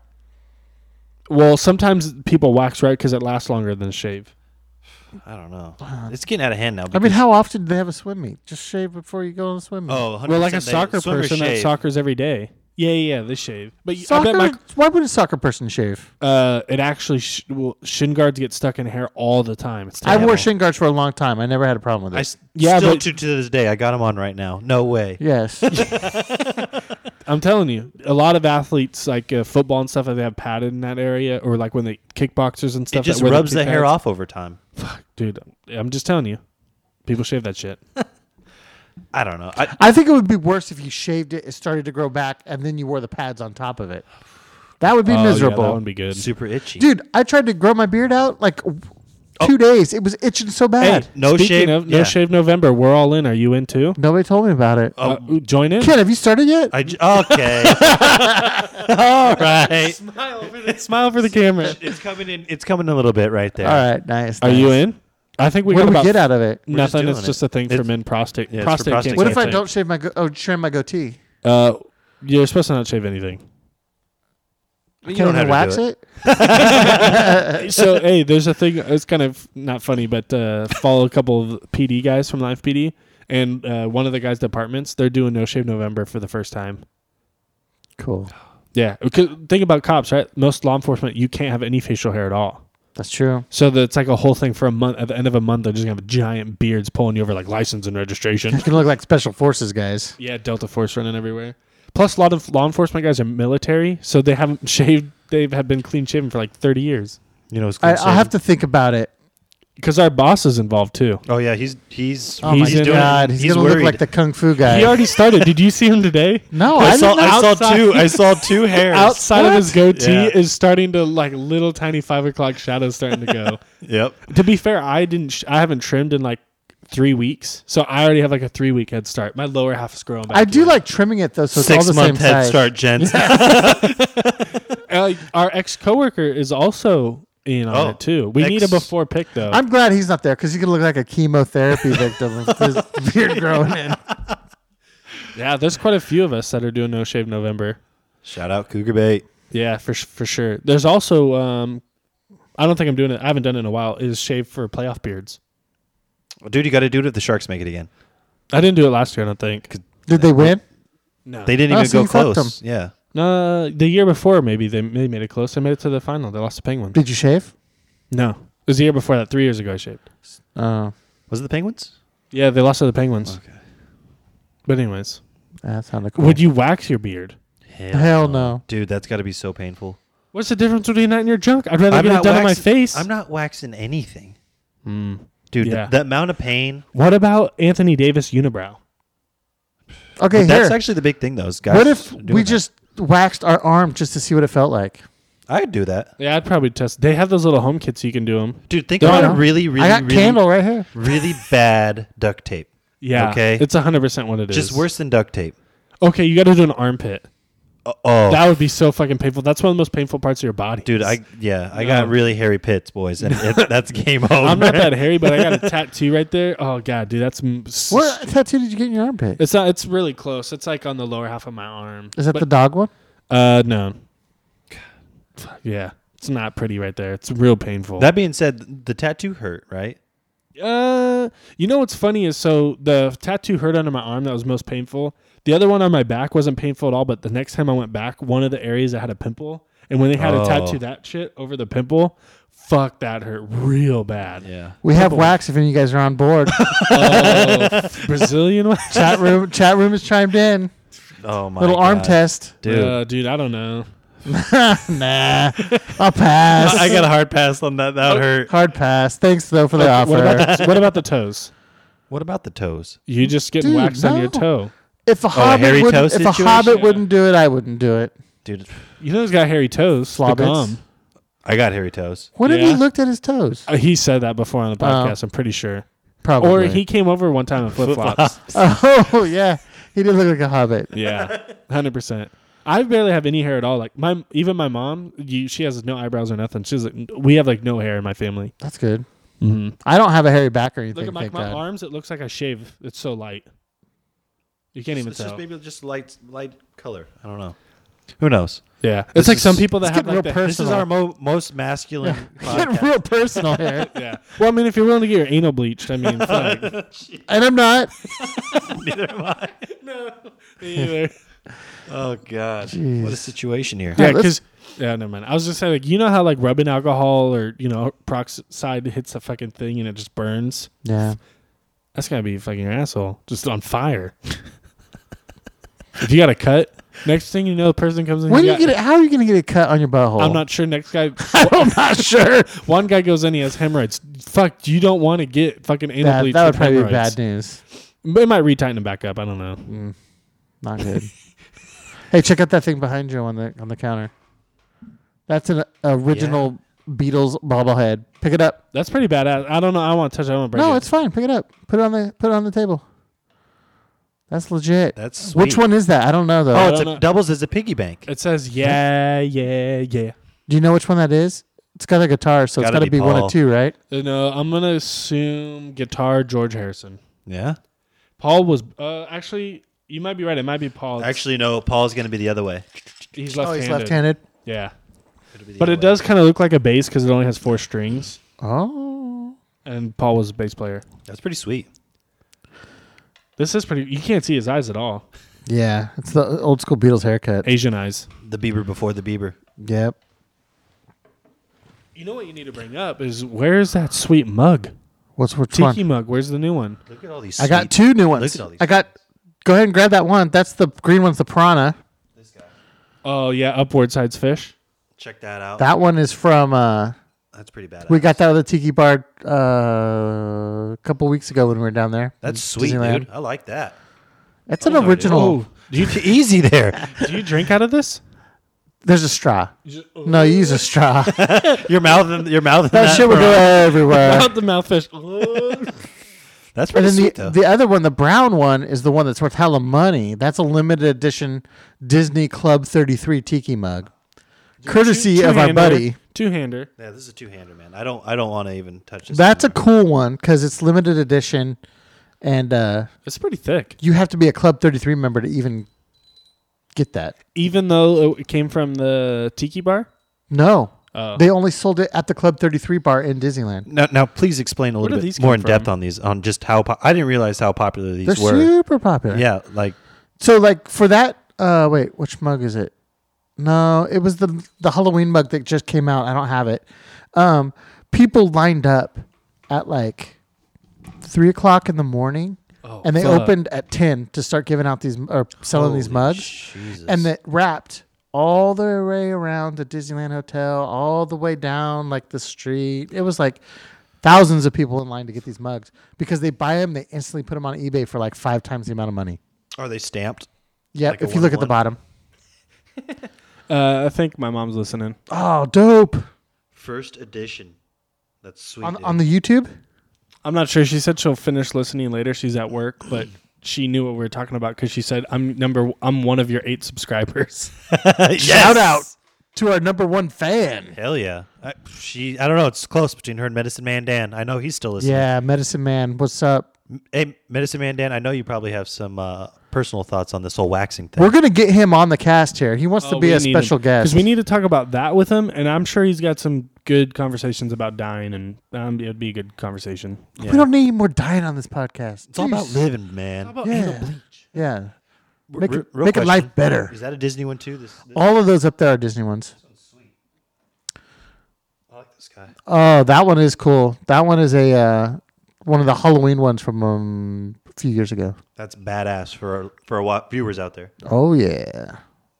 Well, sometimes people wax right because it lasts longer than shave. I don't know. It's getting out of hand now. I mean, because- how often do they have a swim meet? Just shave before you go on the swim meet. Oh, 100% Well, like a they- soccer swimmers person, that shave. soccer's every day. Yeah, they shave. But I Soccer? bet Why would a soccer person shave? it actually shin guards get stuck in hair all the time. It's I terrible. wore shin guards for a long time. I never had a problem with it. Yeah, still but- to this day, I got them on right now. No way. Yes. I'm telling you, a lot of athletes like football and stuff, they have padded in that area, or like when they kickboxers and stuff. It just that wear rubs the kick hair pads. off over time. Dude, I'm just telling you, people shave that shit. I don't know. I think it would be worse if you shaved it, it started to grow back, and then you wore the pads on top of it. That would be Oh, miserable. Yeah, that would be good. super itchy. Dude, I tried to grow my beard out like 2 days. It was itching so bad. Hey, No speaking shave- of No yeah. Shave November, we're all in. Are you in too? Nobody told me about it. Join in. Ken, have you started yet? Okay. All right. Smile for the camera. It's coming in. It's coming a little bit right there. All right, nice. Are you nice. in? I think we What got do we about get out of it? We're just nothing. doing It's just it. a thing for It's- men. Prostate. yeah, it's for prostate prostate cancer. What if I thing. don't shave trim my goatee? You're supposed to not shave anything. I You can't don't even have to wax do it. So hey, there's a thing. It's kind of not funny, but follow a couple of PD guys from Life PD, and one of the guys' departments. They're doing No Shave November for the first time. Cool. Yeah, because think about cops, right? Most law enforcement, you can't have any facial hair at all. That's true. So it's like a whole thing for a month. At the end of a month, they're just gonna have giant beards pulling you over, like license and registration. You can look like special forces guys. Yeah, Delta Force running everywhere. Plus, a lot of law enforcement guys are military, so they haven't shaved. They have been clean shaven for like 30 years. You know, I'll have to think about it. Because our boss is involved too. Oh yeah, he's Oh my He's god, he's gonna worried. look like the kung fu guy. He already started. Did you see him today? no, I I saw. didn't know. I saw outside- two. I saw two hairs. Outside of his goatee Yeah. is starting to like little tiny 5 o'clock shadows starting to go. Yep. To be fair, I haven't trimmed in like 3 weeks, so I already have like a 3-week head start. My lower half is growing back. I do in. like trimming it though, so it's all the same 6 month head size. start, gents. Our ex coworker is also in on Oh, it too. We need a before pic though. I'm glad he's not there because he's gonna look like a chemotherapy victim with his beard growing in. Yeah, there's quite a few of us that are doing No Shave November. Shout out Cougar Bait. Yeah, for sure. There's also I don't think I'm doing it. I haven't done it in a while. Is shave for playoff beards. Dude, you got to do it if the Sharks make it again. I didn't do it last year. I don't think. Did they win? No, They didn't Oh, even so go you fucked close. Yeah. No, the year before maybe they made it close. They made it to the final. They lost the Penguins. Did you shave? No, it was the year before that. 3 years ago, I shaved. Oh, Was it the Penguins? Yeah, they lost to the Penguins. Okay. But anyways, that sounded cool. would you wax your beard? Hell no. Dude, that's got to be so painful. What's the difference between that and your junk? I'd rather get it done on my face. I'm not waxing anything. Mm. Dude, Yeah. the amount of pain. What about Anthony Davis unibrow? Okay, That's here. actually the big thing, though. Is guys What if doing we that. just waxed our arm just to see what it felt like? I'd do that. Yeah, I'd probably test. They have those little home kits you can do them. Dude, think No, about I a know. really, really, I got really, candle right here. really bad duct tape. Yeah, Okay. it's 100% what it is. Just worse than duct tape. Okay, you got to do an armpit. Oh, That would be so fucking painful. That's one of the most painful parts of your body. dude, I No. got really hairy pits, boys, and that's game over. I'm not that hairy, but I got a tattoo right there. Oh god, dude, that's What tattoo did you get in your armpit? It's not. It's really close. It's like on the lower half of my arm. Is that But- the dog one? No. Yeah, it's not pretty right there. It's real painful. That being said, the tattoo hurt, right? You know what's funny is so the tattoo hurt under my arm. That was most painful. The other one on my back wasn't painful at all. But the next time I went back, one of the areas that had a pimple, and when they had to tattoo that shit over the pimple, fuck, that hurt real bad. Yeah. We have wax if any of you guys are on board. Oh, Brazilian one. chat room has chimed in. Oh my. Little arm God. test. dude. Dude, I don't know. Nah, I'll pass. I got a hard pass on that. That hurt. hard pass. Thanks though for the offer. What about the toes? What about the toes? You just getting Dude, waxed on your no. toe. If a hairy hobbit toe wouldn't, if a situation? hobbit wouldn't do it, I wouldn't do it. Dude, You know he's got hairy toes. The Slobbits. gum. I got hairy toes. When have Yeah. you looked at his toes? He said that before on the podcast. I'm pretty sure. Probably. Or he came over one time in flip flops. Oh yeah, he did look like a hobbit. Yeah, 100%. I barely have any hair at all. Like even my mom, she has no eyebrows or nothing. She's like, we have like no hair in my family. That's good. Mm-hmm. I don't have a hairy back or anything. Look at thank my God. arms. It looks like I shave. It's so light. You can't even It's tell. just maybe just light color. I don't know. Who knows? Yeah, This it's like is- some people that it's have getting like real the, This is our most masculine Getting podcast. real personal here, yeah. Well, I mean, if you're willing to get your anal bleached, I mean, fuck. and I'm not. Neither am I. Me either. Oh God, Jeez. what a situation here. Yeah, let's- because never mind. I was just saying, like, you know how like rubbing alcohol or peroxide hits a fucking thing and it just burns. Yeah. That's gotta be fucking your asshole just on fire. If you got a cut, next thing you know, the person comes in. When you get it, how are you going to get it cut on your butthole? I'm not sure. Next guy, I'm not sure. one guy goes in, he has hemorrhoids. Fuck, you don't want to get fucking anal That, bleach. that would with probably be hemorrhoids. bad news. But it might retighten them back up. I don't know. Not good. Hey, check out that thing behind you on the counter. That's an original Beatles bobblehead. Pick it up. That's pretty badass. I don't know. I want to touch it. I want to break No, it. it's fine. Pick it up. Put it on the table. That's legit. That's sweet. Which one is that? I don't know though. Oh, I it's don't a know. doubles as a piggy bank. It says yeah. Do you know which one that is? It's got a guitar, so it's Gotta got to be be one Paul. of two, right? No, I'm gonna assume guitar George Harrison. Yeah. Paul was actually. You might be right. It might be Paul. Actually, no. Paul's going to be the other way. he's Oh, left-handed. he's left-handed. Yeah, It'll be the but other it way. does kind of look like a bass because it only has 4 strings, Oh. and Paul was a bass player. That's pretty sweet. This is pretty. You can't see his eyes at all. Yeah, it's the old school Beatles haircut. Asian eyes. The Bieber before the Bieber. Yep. You know what you need to bring up is where's that sweet mug? Which Tiki one? mug. Where's the new one? Look at all these. I got 2 new ones. Look at all these. I got. Go ahead and grab that one. That's the green one's the piranha. This guy. Oh yeah, upward sides fish. Check that out. That one is from. That's pretty bad. We got that at the Tiki Bar a couple weeks ago when we were down there. That's in sweet, Disneyland. dude. I like that. It's an Those are original. Oh, do you Easy there. do you drink out of this? There's a straw. Oh. No, you use a straw. Your mouth and That shit would go everywhere. Out the mouthfish. That's And pretty then sweet though. the other one, the brown one, is the one that's worth hella money. That's a limited edition Disney Club 33 Tiki mug, courtesy of our buddy. Two-hander. Yeah, this is a two-hander, man. I don't want to even touch this. That's a anymore. cool one because it's limited edition, and It's pretty thick. you have to be a Club 33 member to even get that. Even though it came from the Tiki Bar. No, Oh. they only sold it at the Club 33 bar in Disneyland. Now, please explain a Where little do bit these more come in depth from? on these, on just how I didn't realize how popular these They're were. super popular. Yeah, like So like for that, wait, which mug is it? No, it was the Halloween mug that just came out. I don't have it. People lined up at like 3:00 in the morning, Oh, and they fuck. opened at 10 to start giving out these or selling these holy mugs, Jesus. and that wrapped all the way around the Disneyland Hotel, all the way down like the street. It was like thousands of people in line to get these mugs because they buy them, they instantly put them on eBay for like 5 times the amount of money. Are they stamped? Yep, Like a if you look at the 1-of-1? bottom. I think my mom's listening. Oh, dope. First edition. That's sweet. On the YouTube? I'm not sure. She said she'll finish listening later. She's at work, but she knew what we were talking about because she said, I'm one of your 8 subscribers." Shout out to our number 1 fan. Hell yeah. I don't know. It's close between her and Medicine Man Dan. I know he's still listening. Yeah, Medicine Man. What's up? Hey, Medicine Man Dan, I know you probably have some personal thoughts on this whole waxing thing. We're going to get him on the cast here. He wants to be a special guest. Because we need to talk about that with him, and I'm sure he's got some good conversations about dying, and it'd be a good conversation. Yeah. We don't need more dying on this podcast. It's all about Jeez. living, man. Yeah. Yeah. Make Real it, make it question. life better. Is that a Disney one too? This All of those up there are Disney ones. I like this guy. Oh, that one is cool. That one is a one of the Halloween ones from a few years ago. That's badass for our viewers out there. Oh yeah.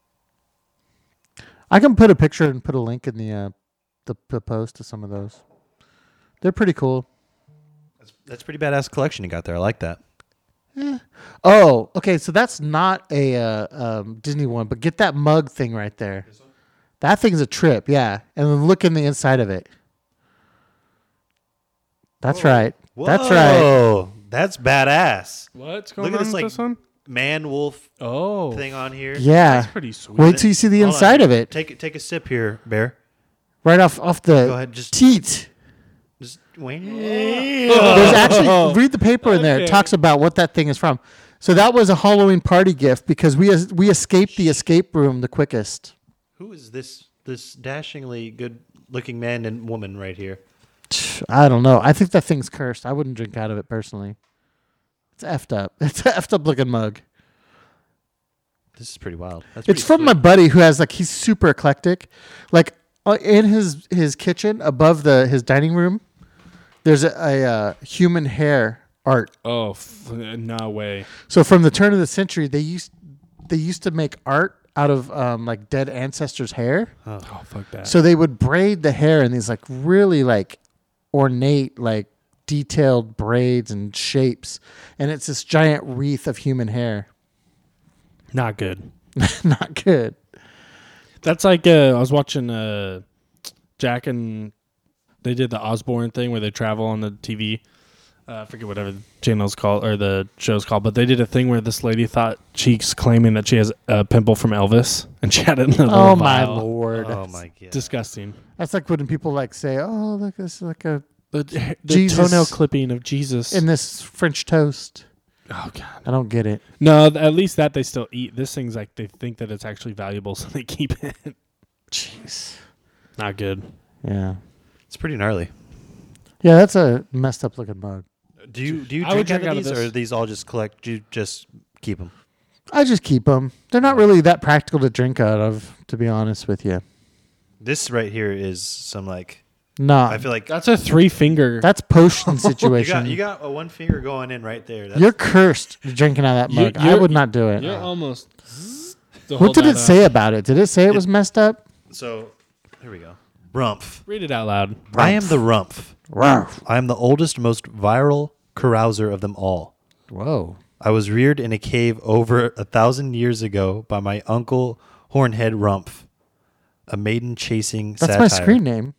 I can put a picture and put a link in the post to some of those. They're pretty cool. That's pretty badass collection you got there. I like that. Oh, okay. So that's not a Disney one, but get that mug thing right there. That thing's a trip, yeah. And then look in the inside of it. That's right. That's right. Whoa, that's badass. What's going Look at on this with like this one? man wolf Oh, thing on here. Yeah. that's pretty sweet. Wait till you see the Hold on. inside of it. Take a sip here, Bear. Right off the Go ahead, just teat. just wait. There's actually read the paper in there. It Okay. talks about what that thing is from. So that was a Halloween party gift because we escaped the escape room the quickest. Who is this dashingly good-looking man and woman right here? I don't know. I think that thing's cursed. I wouldn't drink out of it personally. It's effed up. It's an effed up looking mug. This is pretty wild. That's It's from my buddy who has he's super eclectic. Like in his kitchen above his dining room, there's a human hair art. Oh, no way. So from the turn of the century, they used to make art out of like dead ancestors' hair. Oh, fuck that. So they would braid the hair in these like really like ornate like detailed braids and shapes, and it's this giant wreath of human hair. Not good. Not good. That's like I was watching Jack and they did the Osborne thing where they travel on the TV. I forget whatever the channel's called or the show's called, but they did a thing where this lady thought she's claiming that she has a pimple from Elvis, and she had it in a little Oh my vial. lord! Oh my god. Disgusting. That's like when people like say, "Oh, look, this is like a The Jesus. toenail clipping of Jesus. in this French toast." Oh god. I don't get it. No, at least that they still eat. This thing's like they think that it's actually valuable, so they keep it. Jeez. Not good. Yeah. It's pretty gnarly. Yeah, that's a messed up looking mug. Do you I would drink out drink of out of these, or this. are these all just collect? Do you just keep them? I just keep them. They're not really that practical to drink out of, to be honest with you. This right here is some like. No, I feel like That's a 3-finger. that's potion you situation. got a one finger going in right there. That's, You're cursed drinking out of that mug. I you're- would not do it. You're almost. What did it say about it? Did it say it was messed up? so. Here we go. Rumpf. Read it out loud. I am the Rumpf. Rumpf. I am the oldest, most viral carouser of them all. Whoa. I was reared in a cave over 1,000 years ago by my uncle Hornhead Rumpf, a maiden chasing That's satire. my screen name.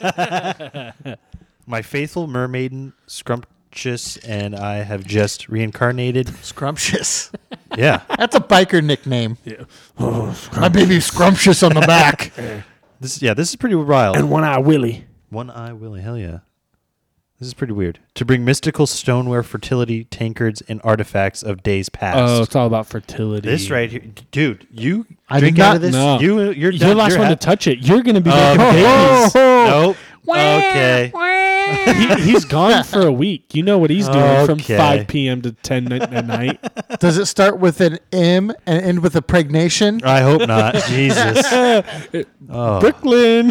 My faithful mermaiden Scrumptious and I have just reincarnated. Scrumptious. Yeah, That's a biker nickname. Yeah. My baby's scrumptious on the back. this is pretty wild. And One Eye Willie. One Eye Willie, hell yeah. This is pretty weird. To bring mystical stoneware, fertility, tankards, and artifacts of days past. Oh, it's all about fertility. This right here, dude. You I drink did out not of this. know. You're You're done. the last You're one to hap- touch it. You're going to be Oh, making babies. Nope. Okay. He's gone for a week. You know what he's doing from Okay. 5 p.m. to 10 at night. Does it start with an M and end with a pregnation? I hope not. Jesus. Oh. Brooklyn.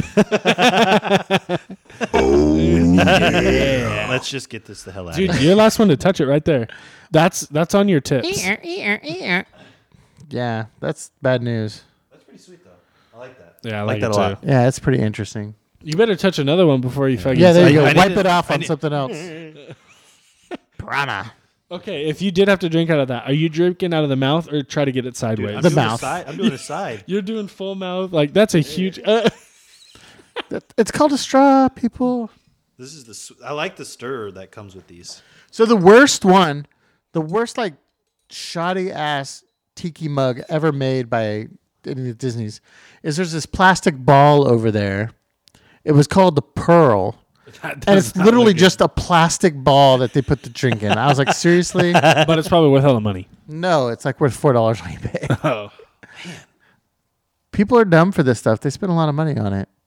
Let's just get this the hell out Dude, of here. you're the last one to touch it right there. That's on your tips. Yeah, that's bad news. That's pretty sweet, though. I like that. Yeah, I like like that it a lot. too. Yeah, it's pretty interesting. You better touch another one before you fucking Yeah, there you I go. need Wipe to- it off I on need- something else. Piranha. Okay, if you did have to drink out of that, are you drinking out of the mouth or try to get it sideways? I'm The doing mouth. A side. I'm doing a side. You're doing full mouth. Like, that's a huge... It's called a straw, people. This is I like the stir that comes with these. So the worst like shoddy ass tiki mug ever made by any of the Disney's is there's this plastic ball over there. It was called the Pearl. And it's literally just a plastic ball that they put the drink in. I was like, seriously? But it's probably worth all the money. No, it's like worth $4 on eBay. Oh. People are dumb for this stuff. They spend a lot of money on it.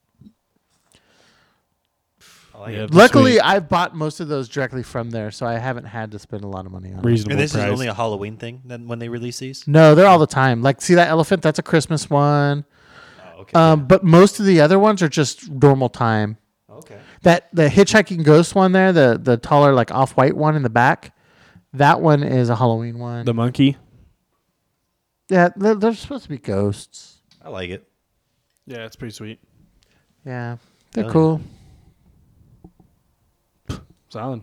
Yeah, Luckily, sweet. I've bought most of those directly from there, so I haven't had to spend a lot of money on it. Reasonable And this price. is only a Halloween thing then when they release these? No, they're all the time. Like, see that elephant? That's a Christmas one. Oh, okay. But most of the other ones are just normal time. Okay. That the hitchhiking ghost one there, the taller like off-white one in the back, that one is a Halloween one. The monkey. Yeah, they're supposed to be ghosts. I like it. Yeah, it's pretty sweet. Yeah, they're Hell cool. Solid.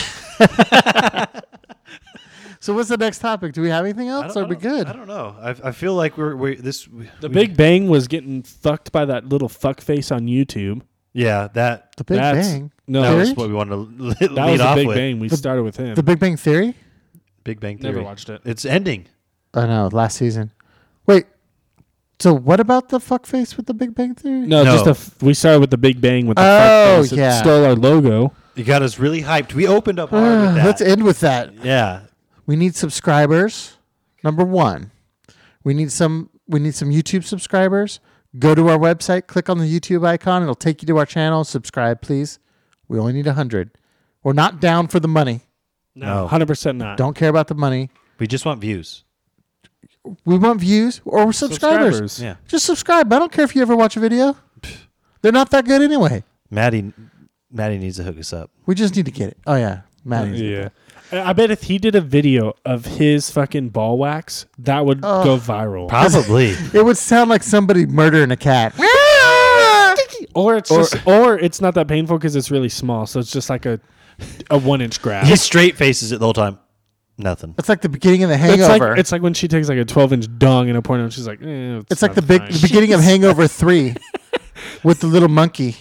So what's the next topic? Do we have anything else? Are we good? I don't know. I feel like we're The Big Bang was getting fucked by that little fuck face on YouTube. Yeah, that The Big That's- Bang. No, that Theory? was what we wanted to lead that was the off Big with. Bang. We started with him. The Big Bang Theory? Big Bang Theory. Never watched it. It's ending. Oh no, last season. Wait. So what about the fuckface with the Big Bang Theory? No, No. just we started with the Big Bang with the Oh, fuck face. It yeah. stole our logo. You got us really hyped. We opened up hard with that. Let's end with that. Yeah. We need subscribers. Number 1. We need some YouTube subscribers. Go to our website, click on the YouTube icon. It'll take you to our channel. Subscribe, please. We only need 100. We're not down for the money. No. 100% not. Don't care about the money. We just want views. We want views or subscribers. Yeah. Just subscribe. I don't care if you ever watch a video. They're not that good anyway. Maddie needs to hook us up. We just need to get it. Oh, yeah. Maddie's Yeah. I bet if he did a video of his fucking ball wax, that would go viral. Probably. It would sound like somebody murdering a cat. Or it's not that painful because it's really small, so it's just like a 1-inch grab. He straight faces it the whole time. Nothing. It's like the beginning of The Hangover. It's like when she takes like a 12-inch dong in a porno and she's like, It's like the beginning of Hangover 3. with the little monkey.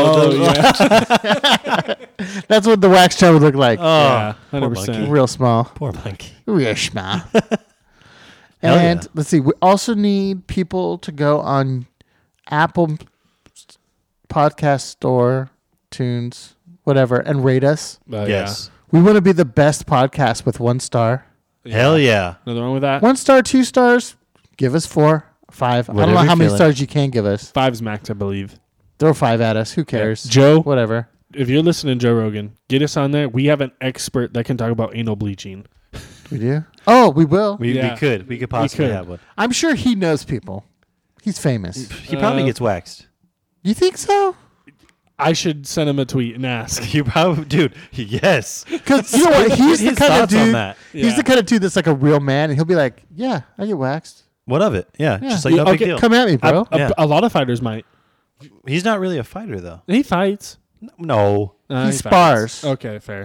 yeah. That's what the wax chub would look like. Yeah, poor 100%. monkey. Real small. Poor monkey. Real small. Hell And yeah. let's see. We also need people to go on Apple Podcast Store, Tunes, whatever, and rate us. Yes. We want to be the best podcast with 1 star. Yeah. Hell yeah. Nothing wrong with that. 1 star, 2 stars. Give us 4, 5. I don't Whatever know how you're many feeling. stars you can give us. 5's max, I believe. Throw 5 at us. Who cares? Joe, Whatever. if you're listening to Joe Rogan, get us on there. We have an expert that can talk about anal bleaching. We do? Oh, we will. We Yeah. could. We could possibly could. have one. I'm sure he knows people. He's famous. He probably gets waxed. You think so? I should send him a tweet and ask. You probably, dude. Yes. Because you know what? He's the His kind of thoughts on dude. that. He's Yeah. the kind of dude that's like a real man, and he'll be like, "Yeah, I get waxed. What of it? Yeah. Yeah. Just like no Okay, big deal. Come at me, bro." Yeah. A lot of fighters might. He's not really a fighter though. He fights. No. He fights. spars. Okay, fair.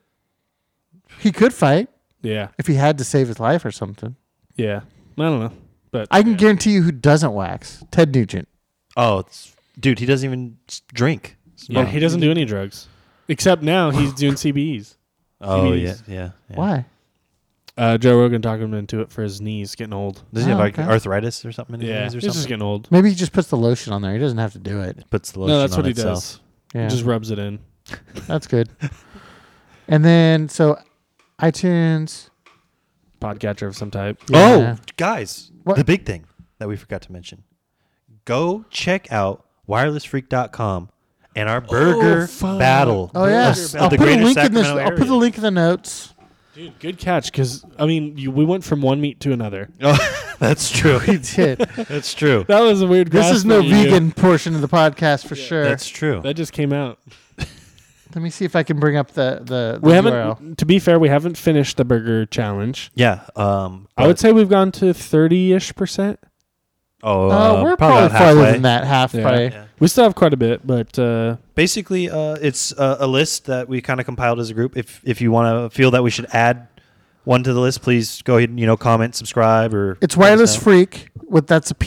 He could fight Yeah, if he had to save his life or something. yeah. I don't know, but I can guarantee you who doesn't wax. Ted Nugent. Oh, dude. He doesn't even drink. Yeah, he doesn't do any drugs, except now he's doing CBEs. Oh CBDs. yeah. Why? Joe Rogan talked him into it for his knees getting old. Does he have Oh, like okay. arthritis or something in his Yeah, knees or he's just something? getting old. Maybe he just puts the lotion on there. He doesn't have to do it. Puts the lotion No, that's on what he itself. does. Yeah, Just rubs it in. that's good. And then so, iTunes. Podcatcher of some type. Yeah. Oh, guys, What? the big thing that we forgot to mention. Go check out wirelessfreak.com and our burger fuck. battle. Oh yeah, of I'll the put a greater link in this. Sacramento I'll put the area. link in the notes. Dude, good catch. Because I mean, we went from one meat to another. Oh, that's true. We did. That's true. That was a weird. This is grasp no that you- vegan portion of the podcast for sure. That's true. That just came out. Let me see if I can bring up the We URL. haven't. To be fair, we haven't finished the burger challenge. Yeah. I would say we've gone to 30-ish%. We're about probably farther halfway. than that, half Yeah. probably. Yeah. We still have quite a bit, but Basically, it's a list that we kind of compiled as a group. If you want to feel that we should add one to the list, please go ahead and comment, subscribe, or It's let us wireless know. freak with that's a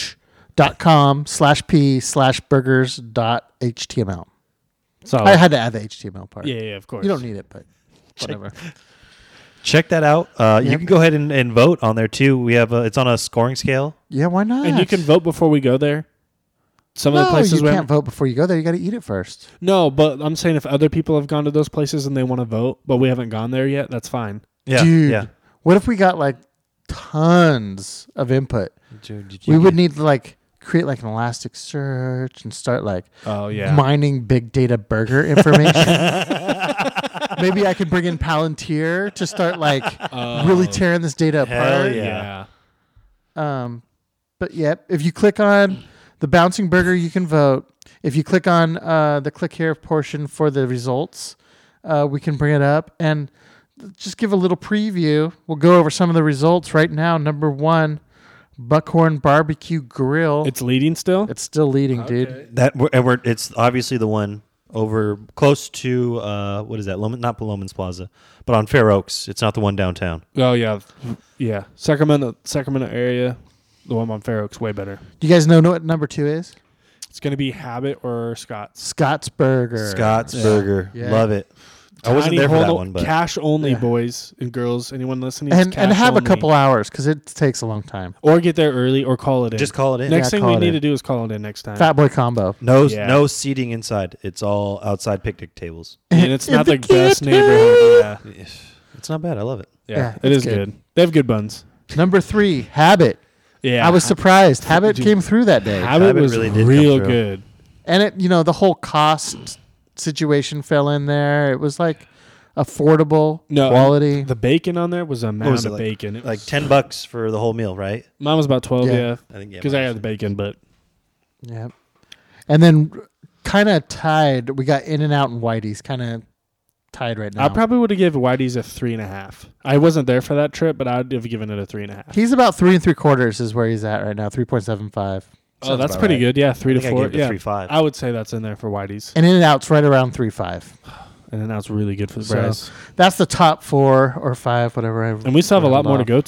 ph.com/p/burgers.html. so I had to add the HTML part. yeah, of course. You don't need it, but whatever. Check that out. You Yep. can go ahead and vote on there too. We have it's on a scoring scale. Yeah, why not? And you can vote before we go there. Some of the No, places you we can't haven't- vote before you go there. You got to eat it first. No, but I'm saying if other people have gone to those places and they want to vote, but we haven't gone there yet, that's fine. Yeah, Dude, yeah. what if we got like tons of input? Dude, did We you would get- need to like create like an Elasticsearch and start like Oh yeah. mining big data burger information. Maybe I could bring in Palantir to start like really tearing this data Hell apart. yeah. But yep, if you click on the bouncing burger, you can vote. If you click on the click here portion for the results, we can bring it up and just give a little preview. We'll go over some of the results right now. Number 1, Buckhorn Barbecue Grill. It's leading still. It's still leading, dude. It's obviously the one over close to what is that? Not Loman's Plaza, but on Fair Oaks. It's not the one downtown. Oh yeah, yeah. Sacramento area, the one on Fair Oaks, way better. Do you guys know what number 2 is? It's gonna be Habit or Scott's. Scott's Burger. Scott's Burger, Yeah. love it. I wasn't Tiny there for that hold- one, but cash only, Yeah. boys and girls. Anyone listening? It's And cash have only. a couple hours because it takes a long time. or get there early, or call it in. just call it in. Next Yeah, thing call we it need in. to do is call it in next time. Fat Boy Combo. No seating inside. It's all outside picnic tables. And it's not In the the best kitchen. neighborhood. Yeah, It's not bad. I love it. yeah, it it's is good. They have good buns. Number 3, Habit. Yeah, I was surprised. Habit Dude. came through that day. Habit Habit was really did come real through. good. And it, the whole cost situation fell in there. It was like affordable No, quality. The bacon on there was a mound was it, of like- bacon. It Like was, $10 for the whole meal, right? mine was about 12. Yeah. Yeah, I think because I had the bacon, but Yep. And then kind of tied. We got In-N-Out and Whitey's kind of tied right now. I probably would have given Whitey's a 3.5. I wasn't there for that trip, but I'd have given it a 3.5. He's about 3 3/4 is where he's at right now. 3.75. Oh, that's about pretty right. good. Yeah, 3 I to think I 4. gave it a Yeah, 3.5. I would say that's in there for Whitey's, And In-N-Out's right around 3.5. and then that's really good for the So, price. That's the top 4 or 5, whatever. And we still have a lot more to go to.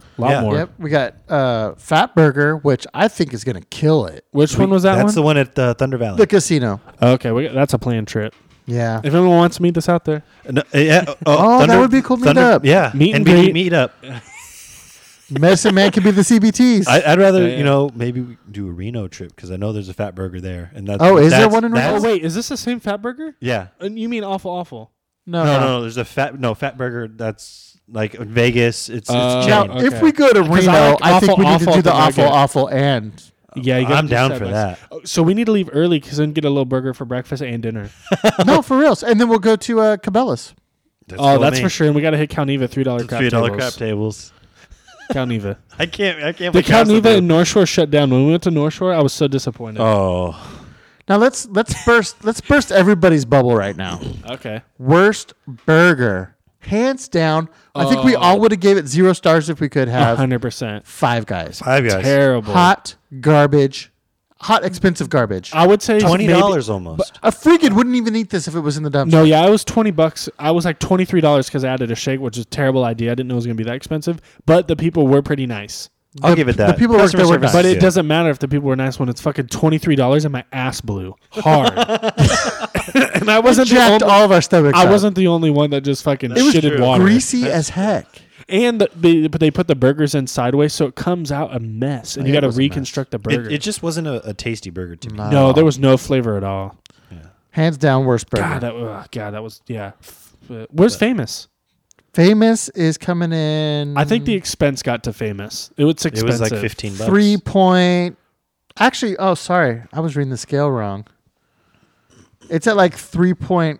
A lot Yeah. more. Yep. We got Fat Burger, which I think is going to kill it. Which one was that That's one? the one at Thunder Valley. The casino. Okay, that's a planned trip. Yeah. If anyone wants to meet us out there, No, yeah, Oh, that would be a cool meetup. Yeah, Meet and NBD greet. meet up. Medicine Man could be the CBTs. I'd rather Yeah. maybe we do a Reno trip because I know there's a Fat Burger there, and that's Oh, is there that's- one in Reno? that's- oh wait, is this the same Fat Burger? Yeah, You mean awful? no, there's a Fat Burger that's like in Vegas. It's Oh, Now, chain. okay. if we go to Because Reno, I like I think we need to awful do the at the awful Nugget. and. Yeah, you gotta I'm do down side for by that. side. Oh, so we need to leave early because then get a little burger for breakfast and dinner. No, for reals. And then we'll go to Cabela's. That's for sure. And we got to hit Calneva $3 crap $3 tables. crap tables. Calneva. I can't. The put gas on Calneva that. in North Shore shut down. When we went to North Shore, I was so disappointed. Oh, Now let's burst everybody's bubble right now. Okay. Worst burger, hands down. I think we all would have gave it 0 stars if we could have 100%. Five Guys. Five Guys. Terrible. Hot garbage, hot expensive garbage. I would say $20 almost. A freaking wouldn't even eat this if it was in the dumpster. No, yeah, it was $20. I was like $23 because I added a shake, which is a terrible idea. I didn't know it was going to be that expensive, but the people were pretty nice. I'll give it that. the people who work Customer there were service nice. But is it good. doesn't matter if the people were nice when it's fucking $23 and my ass blew hard. And I wasn't the Jacked only, all of our stomachs. I up. wasn't the only one that just fucking It was shitted water. greasy as heck. And they put the burgers in sideways, so it comes out a mess, and you It got to was a mess. reconstruct the burger. It just wasn't a tasty burger to me. no, there was no flavor at all. Hands down worst burger. God, that was yeah. Where's Famous? Famous is coming in. I think the expense got to Famous. It was It expensive. was like $15. 3 point. Actually, oh sorry, I was reading the scale wrong. It's at like 3.5,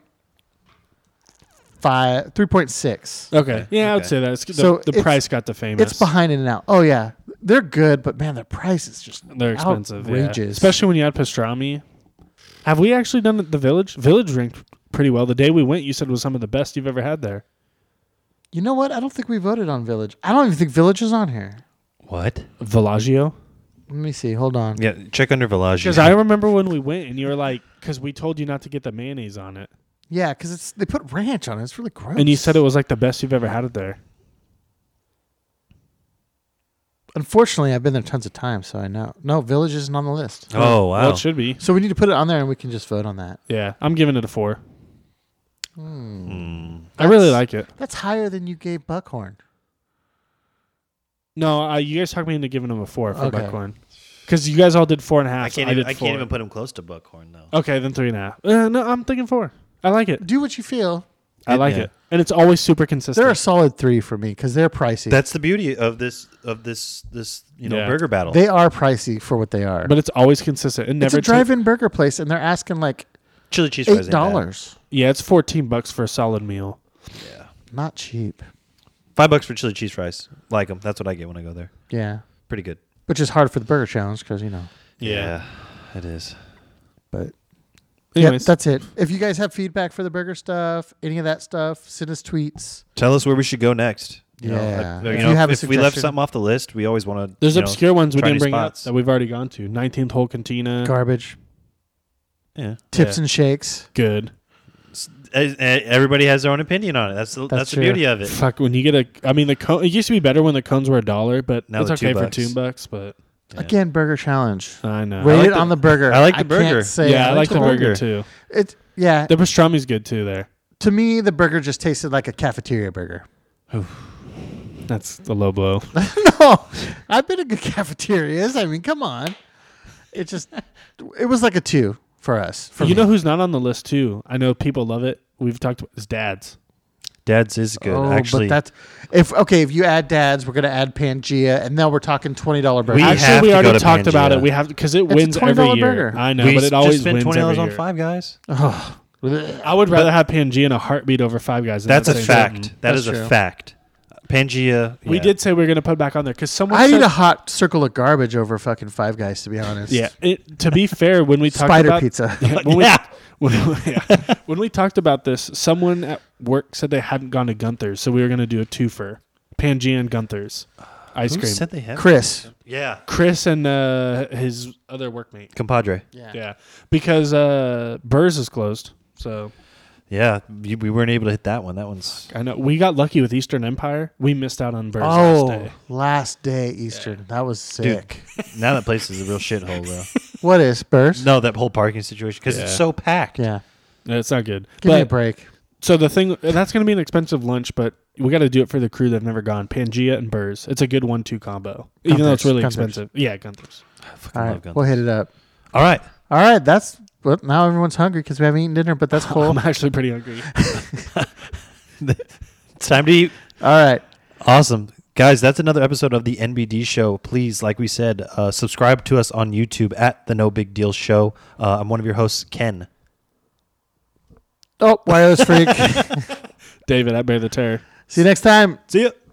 3.6. Okay, yeah, I would Okay. say that. The So the it's- price got to Famous. It's behind In-N-Out. Oh yeah, they're good, but man, the price is just They're expensive, yeah. outrageous. Especially when you add pastrami. Have we actually done the Village? Village ranked pretty well. The day we went, you said was some of the best you've ever had there. You know what? I don't think we voted on Village. I don't even think Village is on here. What? Villaggio. Let me see. Hold on. Yeah, check under Villaggio. Because I remember when we went and you were like, because we told you not to get the mayonnaise on it. Yeah, because they put ranch on it. It's really gross. And you said it was like the best you've ever had it there. Unfortunately, I've been there tons of times, so I know. No, Village isn't on the list. Oh, wow. Well, it should be. So we need to put it on there, and we can just vote on that. Yeah, I'm giving it a 4. Mm. I really like it. That's higher than you gave Buckhorn. No, you guys talked me into giving him a 4 for Okay. Buckhorn. Because you guys all did 4.5. I so can't did 4. even put him close to Buckhorn though. Okay, then 3.5. No, I'm thinking 4. I like it. Do what you feel. I like Yeah. it. And it's always super consistent. They're a solid 3 for me because they're pricey. That's the beauty of this Yeah. burger battle. They are pricey for what they are. but it's always consistent. It it's never a drive-in burger place, and they're asking like Chili cheese fries ain't bad. $8. Yeah, it's $14 for a solid meal. Not cheap. $5 for chili cheese fries. Like them. That's what I get when I go there. Yeah, Pretty good. which is hard for the burger challenge because Yeah, it is. But Anyways, yeah, that's it. If you guys have feedback for the burger stuff, any of that stuff, send us tweets. Tell us where we should go next. Yeah. If you have a if we left suggestion- something off the list, we always want to. there's obscure ones we try didn't new bring up spots. that we've already gone to. 19th Hole Cantina. Garbage, Yeah. tips and shakes. Good. Everybody has their own opinion on it. That's the true. beauty of it. Fuck, when you get the cone, it used to be better when the cones were $1, but Now it's they're okay for $2. $2, but Yeah. Again, burger challenge. I know. Rate like it the- on the burger. I like the burger. Can't say I like the burger too. Yeah, The pastrami's good too there. to me, the burger just tasted like a cafeteria burger. That's the low blow. No, I've been to good cafeterias. I mean, come on. It was like a 2 for us. For You me. know who's not on the list too? I know people love it. We've talked about his Dad's. Dad's is good. Oh, Actually, but that's if you add Dad's, we're gonna add Pangea, and now we're talking $20 burger. We have Actually, we to go already to talked about Pangea. it. We have because it It's a wins every $20 year. burger. I know, we but it always spent wins $20 every on year. Five Guys. I would rather have Pangea in a heartbeat over Five Guys. That's a same fact. sentence. That That's is a true. fact. Pangea. We yeah. did say we were going to put it back on there because someone I said, need a hot circle of garbage over fucking Five Guys, to be honest. Yeah. To be fair, when we talked Spider about pizza. when we talked about this, someone at work said they hadn't gone to Gunther's, so we were going to do a twofer: Pangea and Gunther's ice Who cream. said they have? Chris. Yeah. Chris and his other workmate. Compadre. Yeah, because Burr's is closed. So Yeah, we weren't able to hit that one. That one's I know we got lucky with Eastern Empire. We missed out on Burrs Oh, last day. last day Eastern. That was sick. now that place is a real shithole though. What is Burst? No, that whole parking situation because it's Yeah. so packed. Yeah. It's not good. Give me a But break. so the thing that's going to be an expensive lunch, but we got to do it for the crew that've never gone. Pangea and Burrs. It's a good 1-2 combo, even though it's really Gunther's. expensive. Yeah, Gunther's. I fucking All love right. guns. We'll hit it up. All right. All right. That's well, now everyone's hungry because we haven't eaten dinner, but that's cool. I'm actually pretty hungry. It's time to eat. All right. Awesome. Guys, that's another episode of the NBD Show. Please, like we said, subscribe to us on YouTube at The No Big Deal Show. I'm one of your hosts, Ken. Oh, wireless freak. David, I bear the terror. See you next time. See ya.